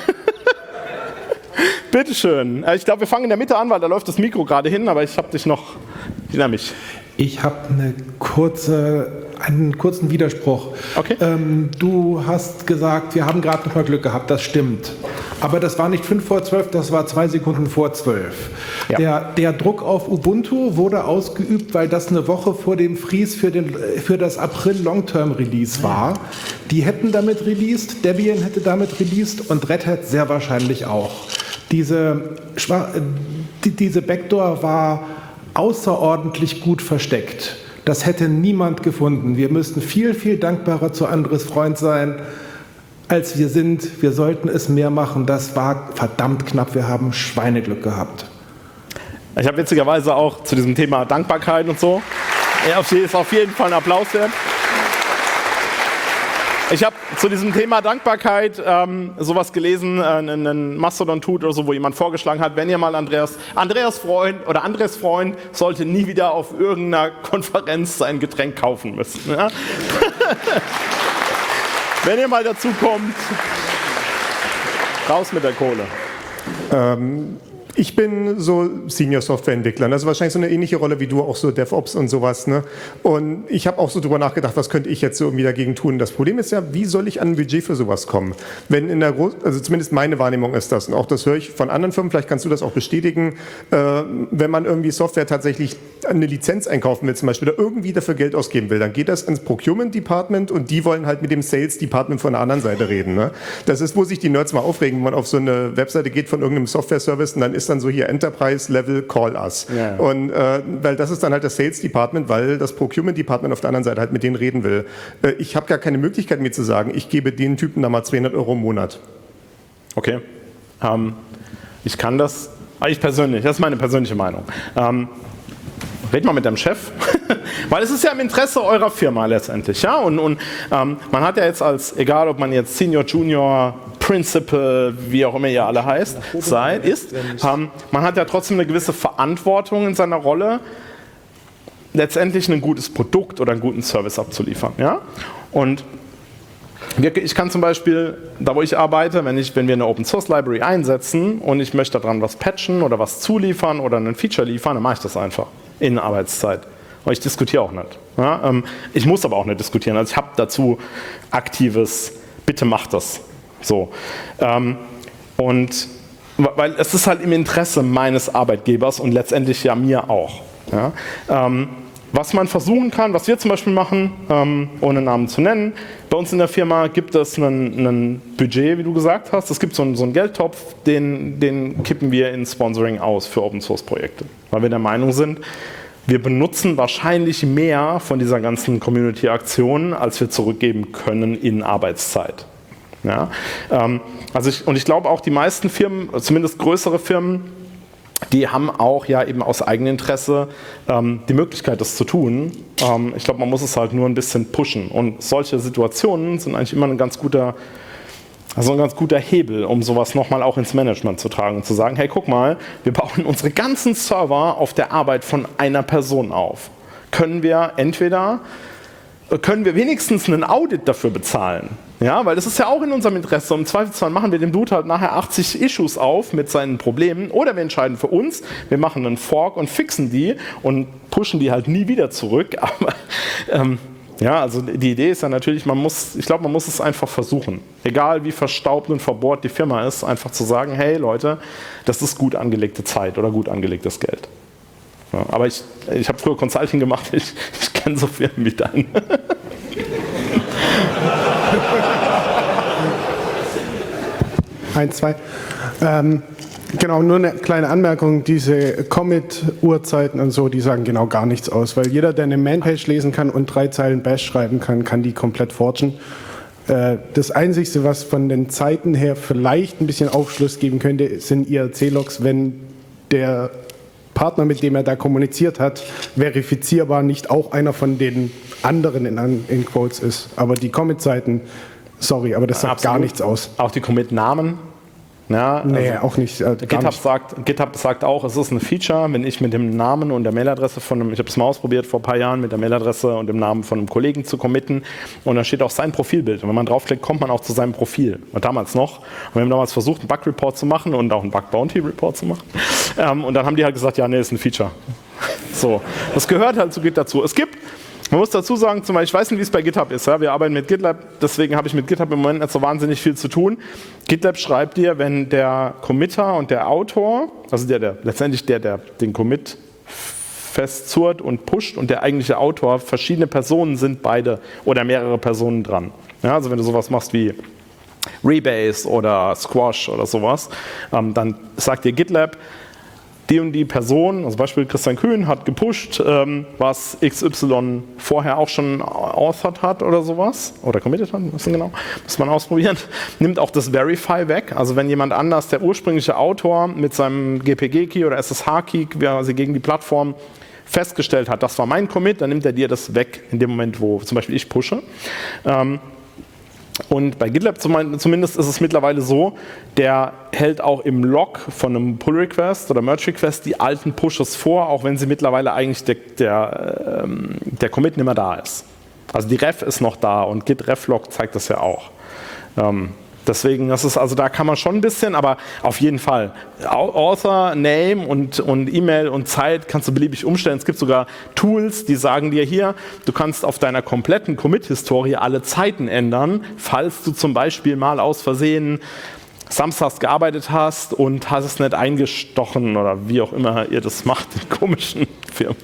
Bitteschön. Ich glaube, wir fangen in der Mitte an, weil da läuft das Mikro gerade hin, aber ich habe dich noch dynamisch. Ich habe eine kurze, einen kurzen Widerspruch. Okay. Ähm, du hast gesagt, wir haben gerade noch mal Glück gehabt, das stimmt. Aber das war nicht fünf vor zwölf, das war zwei Sekunden vor zwölf. Ja. Der, der Druck auf Ubuntu wurde ausgeübt, weil das eine Woche vor dem Freeze für, den, für das April Long-Term Release war. Die hätten damit released, Debian hätte damit released und Red Hat sehr wahrscheinlich auch. Diese, die, diese Backdoor war außerordentlich gut versteckt. Das hätte niemand gefunden. Wir müssten viel, viel dankbarer zu Andres Freund sein, als wir sind. Wir sollten es mehr machen. Das war verdammt knapp. Wir haben Schweineglück gehabt. Ich habe witzigerweise auch zu diesem Thema Dankbarkeit und so, er ist auf jeden Fall ein Applaus wert. Ich habe zu diesem Thema Dankbarkeit ähm, sowas gelesen, äh, einen Mastodon-Tut oder so, wo jemand vorgeschlagen hat, wenn ihr mal Andreas, Andreas Freund oder Andres Freund sollte nie wieder auf irgendeiner Konferenz sein Getränk kaufen müssen. Ja? Wenn ihr mal dazu kommt, raus mit der Kohle. Ähm, ich bin so Senior-Software-Entwickler. Das ist wahrscheinlich so eine ähnliche Rolle wie du, auch so DevOps und sowas. Ne? Und ich habe auch so drüber nachgedacht, was könnte ich jetzt so irgendwie dagegen tun. Das Problem ist ja, wie soll ich an ein Budget für sowas kommen? Wenn in der Groß also zumindest meine Wahrnehmung ist das, und auch das höre ich von anderen Firmen, vielleicht kannst du das auch bestätigen, äh, wenn man irgendwie Software tatsächlich eine Lizenz einkaufen will zum Beispiel, oder irgendwie dafür Geld ausgeben will, dann geht das ins Procurement Department und die wollen halt mit dem Sales Department von der anderen Seite reden. Ne? Das ist, wo sich die Nerds mal aufregen, wenn man auf so eine Webseite geht von irgendeinem Software-Service und dann ist dann so hier Enterprise-Level, call us. Ja. Und äh, weil das ist dann halt das Sales Department, weil das Procurement Department auf der anderen Seite halt mit denen reden will. Äh, ich habe gar keine Möglichkeit mir zu sagen, ich gebe den Typen da mal zweihundert Euro im Monat. Okay. Ähm, ich kann das, ich persönlich, das ist meine persönliche Meinung. Ähm, Red mal mit dem Chef, weil es ist ja im Interesse eurer Firma letztendlich. Ja? Und, und ähm, man hat ja jetzt als, egal ob man jetzt Senior, Junior, Principal, wie auch immer ihr alle heißt, seid, ist, ähm, man hat ja trotzdem eine gewisse Verantwortung in seiner Rolle, letztendlich ein gutes Produkt oder einen guten Service abzuliefern. Ja? Und ich kann zum Beispiel, da wo ich arbeite, wenn, ich, wenn wir eine Open Source Library einsetzen und ich möchte daran was patchen oder was zuliefern oder ein Feature liefern, dann mache ich das einfach in Arbeitszeit. Und ich diskutiere auch nicht. Ja, ähm, ich muss aber auch nicht diskutieren. Also ich habe dazu aktives, bitte macht das. So. Ähm, und weil es ist halt im Interesse meines Arbeitgebers und letztendlich ja mir auch. Ja, ähm, was man versuchen kann, was wir zum Beispiel machen, ähm, ohne Namen zu nennen, bei uns in der Firma gibt es ein Budget, wie du gesagt hast. Es gibt so einen, so einen Geldtopf, den, den kippen wir in Sponsoring aus für Open-Source-Projekte. Weil wir der Meinung sind, wir benutzen wahrscheinlich mehr von dieser ganzen Community-Aktion, als wir zurückgeben können in Arbeitszeit. Ja? Ähm, also ich, und ich glaube auch, die meisten Firmen, zumindest größere Firmen, die haben auch ja eben aus Eigeninteresse ähm, die Möglichkeit, das zu tun. Ähm, ich glaube, man muss es halt nur ein bisschen pushen. Und solche Situationen sind eigentlich immer ein ganz guter, also ein ganz guter Hebel, um sowas nochmal auch ins Management zu tragen und zu sagen, hey, guck mal, wir bauen unsere ganzen Server auf der Arbeit von einer Person auf. Können wir entweder, können wir wenigstens einen Audit dafür bezahlen? Ja, weil das ist ja auch in unserem Interesse. Im Zweifelsfall machen wir dem Dude halt nachher achtzig Issues auf mit seinen Problemen oder wir entscheiden für uns, wir machen einen Fork und fixen die und pushen die halt nie wieder zurück. Aber ähm, ja, also die Idee ist ja natürlich, man muss, ich glaube, man muss es einfach versuchen. Egal wie verstaubt und verbohrt die Firma ist, einfach zu sagen, hey Leute, das ist gut angelegte Zeit oder gut angelegtes Geld. Ja, aber ich, ich habe früher Consulting gemacht, ich, ich kenne so Firmen wie deine. Eins, zwei. Ähm, genau, nur eine kleine Anmerkung, diese Commit-Uhrzeiten und so, die sagen genau gar nichts aus, weil jeder, der eine Man-Page lesen kann und drei Zeilen Bash schreiben kann, kann die komplett forgen. Äh, das Einzige, was von den Zeiten her vielleicht ein bisschen Aufschluss geben könnte, sind I R C-Logs, wenn der Partner, mit dem er da kommuniziert hat, verifizierbar nicht auch einer von den anderen in, in Quotes ist. Aber die Commit-Zeiten, sorry, aber das sagt Absolut. Gar nichts aus. Auch die Commit-Namen? Ja, nee, also auch nicht. Äh, GitHub, nicht. Sagt, GitHub sagt auch, es ist ein Feature, wenn ich mit dem Namen und der Mailadresse von einem, ich habe es mal ausprobiert vor ein paar Jahren, mit der Mailadresse und dem Namen von einem Kollegen zu committen und da steht auch sein Profilbild. Und wenn man draufklickt, kommt man auch zu seinem Profil. Und damals noch. Und wir haben damals versucht, einen Bug-Report zu machen und auch einen Bug-Bounty-Report zu machen. Ähm, und dann haben die halt gesagt, ja, nee, ist ein Feature. So, das gehört halt zu Git dazu. Es gibt Man muss dazu sagen, zum Beispiel, ich weiß nicht, wie es bei GitHub ist. Ja? Wir arbeiten mit GitLab, deswegen habe ich mit GitHub im Moment nicht so wahnsinnig viel zu tun. GitLab schreibt dir, wenn der Committer und der Autor, also der, der letztendlich der, der den Commit festzurrt und pusht und der eigentliche Autor, verschiedene Personen sind beide oder mehrere Personen dran. Ja, also wenn du sowas machst wie Rebase oder Squash oder sowas, ähm, dann sagt dir GitLab, die und die Person, also Beispiel Christian Kühn, hat gepusht, ähm, was X Y vorher auch schon authored hat oder sowas, oder committed hat, was denn genau, muss man ausprobieren, nimmt auch das Verify weg, also wenn jemand anders, der ursprüngliche Autor mit seinem G P G-Key oder S S H-Key quasi gegen die Plattform festgestellt hat, das war mein Commit, dann nimmt er dir das weg in dem Moment, wo zum Beispiel ich pushe. Ähm, Und bei GitLab zumindest ist es mittlerweile so, der hält auch im Log von einem Pull-Request oder Merge-Request die alten Pushes vor, auch wenn sie mittlerweile eigentlich der, der, ähm, der Commit nicht mehr da ist. Also die Ref ist noch da und Git-Ref-Log zeigt das ja auch. Ähm, Deswegen, das ist, also da kann man schon ein bisschen, aber auf jeden Fall. Author, Name und, und E-Mail und Zeit kannst du beliebig umstellen. Es gibt sogar Tools, die sagen dir hier, du kannst auf deiner kompletten Commit-Historie alle Zeiten ändern, falls du zum Beispiel mal aus Versehen samstags gearbeitet hast und hast es nicht eingestochen oder wie auch immer ihr das macht in komischen Firmen.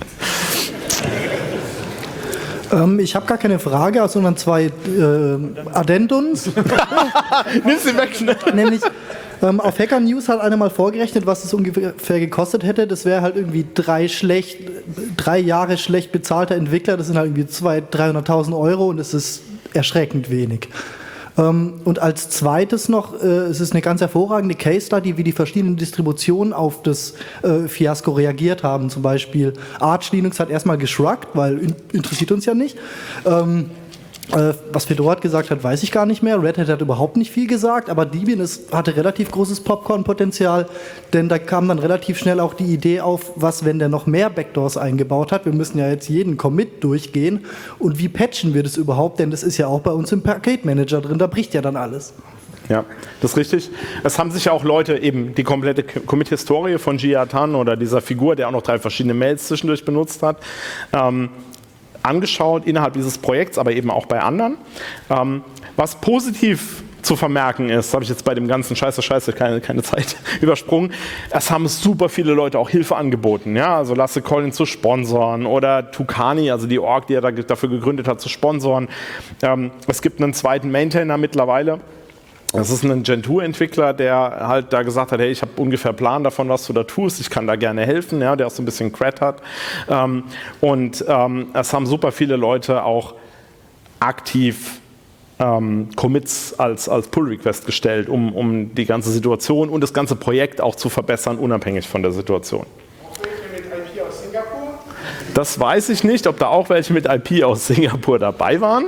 Ähm, ich habe gar keine Frage, sondern zwei äh, Addendums. Nimm sie weg schnell. Nämlich, ähm, auf Hacker News hat einer mal vorgerechnet, was es ungefähr gekostet hätte. Das wäre halt irgendwie drei, schlecht, drei Jahre schlecht bezahlter Entwickler. Das sind halt irgendwie zweihunderttausend, dreihunderttausend Euro und das ist erschreckend wenig. Ähm, und als zweites noch, äh, es ist eine ganz hervorragende Case Study, wie die verschiedenen Distributionen auf das äh, Fiasko reagiert haben. Zum Beispiel Arch Linux hat erstmal geschruckt, weil in, interessiert uns ja nicht. Ähm, äh, was Fedora gesagt hat, weiß ich gar nicht mehr. Red Hat hat überhaupt nicht viel gesagt, aber Debian ist, hatte relativ großes Popcorn-Potenzial, denn da kam dann relativ schnell auch die Idee auf, was, wenn der noch mehr Backdoors eingebaut hat. Wir müssen ja jetzt jeden Commit durchgehen und wie patchen wir das überhaupt, denn das ist ja auch bei uns im Paketmanager drin, da bricht ja dann alles. Ja, das ist richtig. Es haben sich ja auch Leute eben die komplette Commit-Historie von Jiatan oder dieser Figur, der auch noch drei verschiedene Mails zwischendurch benutzt hat, ähm, angeschaut innerhalb dieses Projekts, aber eben auch bei anderen. Ähm, was positiv zu vermerken ist, habe ich jetzt bei dem ganzen Scheiße, Scheiße, keine, keine Zeit übersprungen, es haben super viele Leute auch Hilfe angeboten. Ja? Also Lasse Collins zu sponsoren oder Tukani, also die Org, die er da, dafür gegründet hat, zu sponsoren. Ähm, es gibt einen zweiten Maintainer mittlerweile. Das ist ein Gentoo-Entwickler, der halt da gesagt hat, hey, ich habe ungefähr Plan davon, was du da tust, ich kann da gerne helfen, ja, der auch so ein bisschen Cred hat. Ähm, und ähm, es haben super viele Leute auch aktiv ähm, Commits als, als Pull-Request gestellt, um, um die ganze Situation und das ganze Projekt auch zu verbessern, unabhängig von der Situation. Auch welche mit I P aus Singapur? Das weiß ich nicht, ob da auch welche mit I P aus Singapur dabei waren.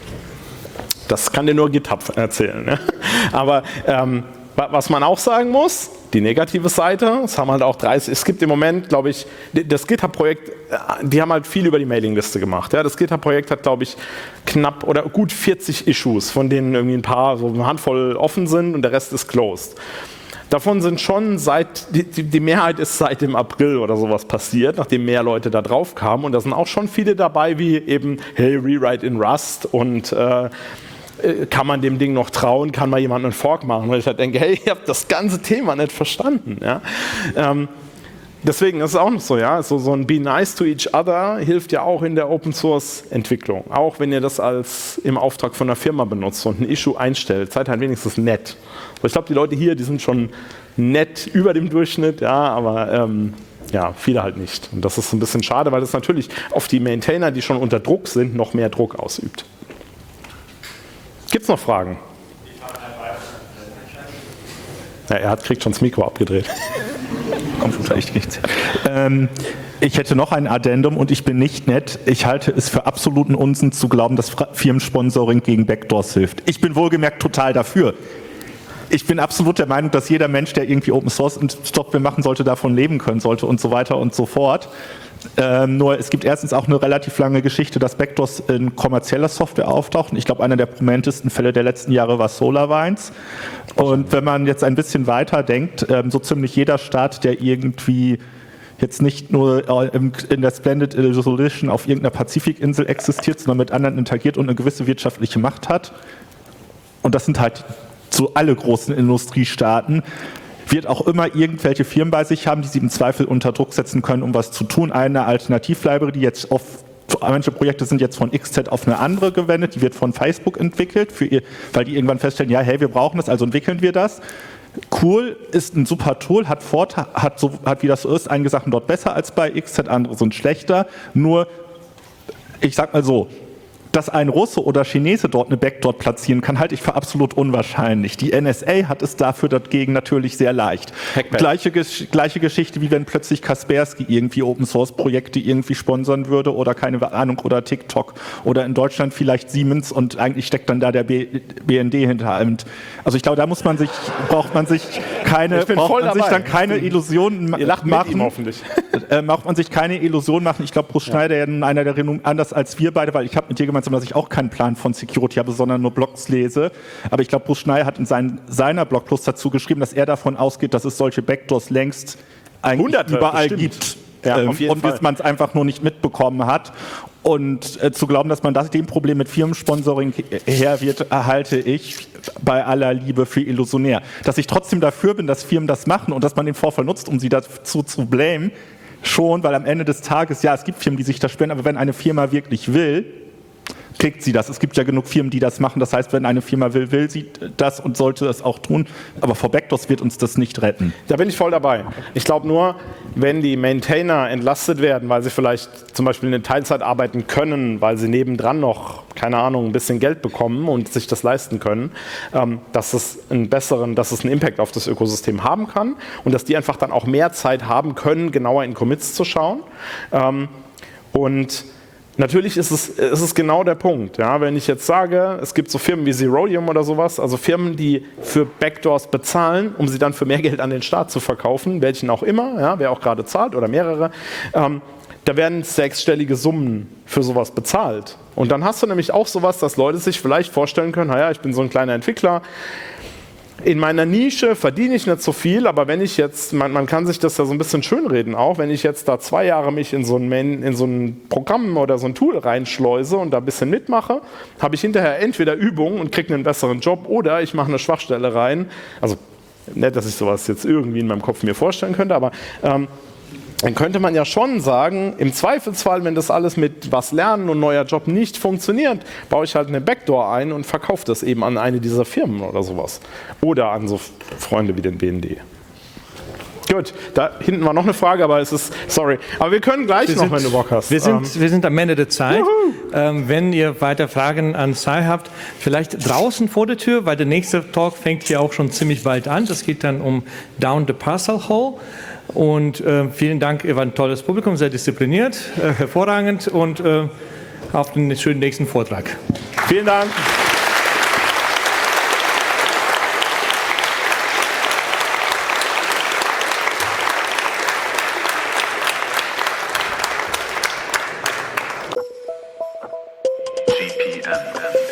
Das kann dir nur GitHub erzählen. Ne? Aber ähm, was man auch sagen muss, die negative Seite, es haben halt auch dreißig, es gibt im Moment, glaube ich, das GitHub-Projekt, die haben halt viel über die Mailingliste gemacht. Ja? Das GitHub-Projekt hat, glaube ich, knapp oder gut vierzig Issues, von denen irgendwie ein paar, so eine Handvoll offen sind und der Rest ist closed. Davon sind schon seit, die, die Mehrheit ist seit dem April oder sowas passiert, nachdem mehr Leute da drauf kamen und da sind auch schon viele dabei, wie eben, hey, Rewrite in Rust und äh, kann man dem Ding noch trauen, kann mal jemand einen Fork machen, weil ich halt denke, hey, ihr habt das ganze Thema nicht verstanden. Ja? Ähm, deswegen ist es auch noch so, ja, so, so ein Be nice to each other hilft ja auch in der Open-Source-Entwicklung, auch wenn ihr das als im Auftrag von einer Firma benutzt und ein Issue einstellt, seid halt wenigstens nett. Ich glaube, die Leute hier, die sind schon nett über dem Durchschnitt, ja, aber ähm, ja, viele halt nicht. Und das ist ein bisschen schade, weil das natürlich auf die Maintainer, die schon unter Druck sind, noch mehr Druck ausübt. Gibt es noch Fragen? Ja, er hat, kriegt schon das Mikro abgedreht. Kommt vielleicht nichts. Ähm, ich hätte noch ein Addendum und ich bin nicht nett. Ich halte es für absoluten Unsinn zu glauben, dass Firmensponsoring gegen Backdoors hilft. Ich bin wohlgemerkt total dafür. Ich bin absolut der Meinung, dass jeder Mensch, der irgendwie Open Source und Software machen sollte, davon leben können sollte und so weiter und so fort. Ähm, nur es gibt erstens auch eine relativ lange Geschichte, dass Backdoors in kommerzieller Software auftauchen. Ich glaube, einer der prominentesten Fälle der letzten Jahre war SolarWinds. Und wenn man jetzt ein bisschen weiter denkt, ähm, so ziemlich jeder Staat, der irgendwie jetzt nicht nur in der Splendid Resolution auf irgendeiner Pazifikinsel existiert, sondern mit anderen interagiert und eine gewisse wirtschaftliche Macht hat, und das sind halt so alle großen Industriestaaten, wird auch immer irgendwelche Firmen bei sich haben, die sie im Zweifel unter Druck setzen können, um was zu tun. Eine Alternativlibrary, die jetzt auf, manche Projekte sind jetzt von X Z auf eine andere gewendet, die wird von Facebook entwickelt, für ihr, weil die irgendwann feststellen, ja, hey, wir brauchen das, also entwickeln wir das. Cool, ist ein super Tool, hat Vorteil, hat, so, hat wie das so ist, einige Sachen dort besser als bei X Z, andere sind schlechter. Nur, ich sag mal so, Dass ein Russe oder Chinese dort eine Backdoor platzieren kann, halte ich für absolut unwahrscheinlich. Die N S A hat es dafür dagegen natürlich sehr leicht. Gleiche, gleiche Geschichte, wie wenn plötzlich Kaspersky irgendwie Open-Source-Projekte irgendwie sponsern würde oder keine Ahnung, oder TikTok oder in Deutschland vielleicht Siemens und eigentlich steckt dann da der B N D hinter. Und also ich glaube, da muss man sich, braucht man sich keine, braucht man sich dann keine Illusionen Ihr lacht machen. mit ihm hoffentlich. Äh, braucht man sich keine Illusionen machen. Ich glaube, Bruce Schneider, ja einer der Renom anders als wir beide, weil ich habe mit dir gemeinsam, dass ich auch keinen Plan von Security habe, sondern nur Blogs lese. Aber ich glaube, Bruce Schneider hat in seinen, seiner Blogpost dazu geschrieben, dass er davon ausgeht, dass es solche Backdoors längst eigentlich Hunderte, überall bestimmt. gibt. Ja, ähm, auf jeden und Fall. bis man es einfach nur nicht mitbekommen hat. Und äh, zu glauben, dass man das dem Problem mit Firmensponsoring her wird, halte ich bei aller Liebe für illusionär. Dass ich trotzdem dafür bin, dass Firmen das machen und dass man den Vorfall nutzt, um sie dazu zu blamen, schon, weil am Ende des Tages, ja, es gibt Firmen, die sich das spenden, aber wenn eine Firma wirklich will, kriegt sie das. Es gibt ja genug Firmen, die das machen. Das heißt, wenn eine Firma will, will sie das und sollte es auch tun. Aber vor Backdoors wird uns das nicht retten. Da bin ich voll dabei. Ich glaube nur, wenn die Maintainer entlastet werden, weil sie vielleicht zum Beispiel in Teilzeit arbeiten können, weil sie nebendran noch, keine Ahnung, ein bisschen Geld bekommen und sich das leisten können, ähm, dass es einen besseren, dass es einen Impact auf das Ökosystem haben kann und dass die einfach dann auch mehr Zeit haben können, genauer in Commits zu schauen. Ähm, und natürlich ist es, ist es genau der Punkt. Ja? Wenn ich jetzt sage, es gibt so Firmen wie Zerodium oder sowas, also Firmen, die für Backdoors bezahlen, um sie dann für mehr Geld an den Staat zu verkaufen, welchen auch immer, ja, wer auch gerade zahlt oder mehrere, ähm, da werden sechsstellige Summen für sowas bezahlt. Und dann hast du nämlich auch sowas, dass Leute sich vielleicht vorstellen können, naja, ich bin so ein kleiner Entwickler, in meiner Nische verdiene ich nicht so viel, aber wenn ich jetzt, man, man kann sich das ja so ein bisschen schönreden auch, wenn ich jetzt da zwei Jahre mich in so ein, Main, in so ein Programm oder so ein Tool reinschleuse und da ein bisschen mitmache, habe ich hinterher entweder Übung und kriege einen besseren Job oder ich mache eine Schwachstelle rein. Also nicht, dass ich sowas jetzt irgendwie in meinem Kopf mir vorstellen könnte, aber ähm, dann könnte man ja schon sagen, im Zweifelsfall, wenn das alles mit was lernen und neuer Job nicht funktioniert, baue ich halt eine Backdoor ein und verkaufe das eben an eine dieser Firmen oder sowas. Oder an so Freunde wie den B N D. Gut, da hinten war noch eine Frage, aber es ist, sorry. Aber wir können gleich wir noch, sind, wenn du Bock hast. Wir sind, ähm, wir sind am Ende der Zeit. Ähm, wenn ihr weiter Fragen an Sai habt, vielleicht draußen vor der Tür, weil der nächste Talk fängt hier auch schon ziemlich bald an. Das geht dann um Down the Parcel Hole. Und äh, vielen Dank, ihr wart ein tolles Publikum, sehr diszipliniert, äh, hervorragend und äh, auf den schönen nächsten Vortrag. Vielen Dank. G P M M.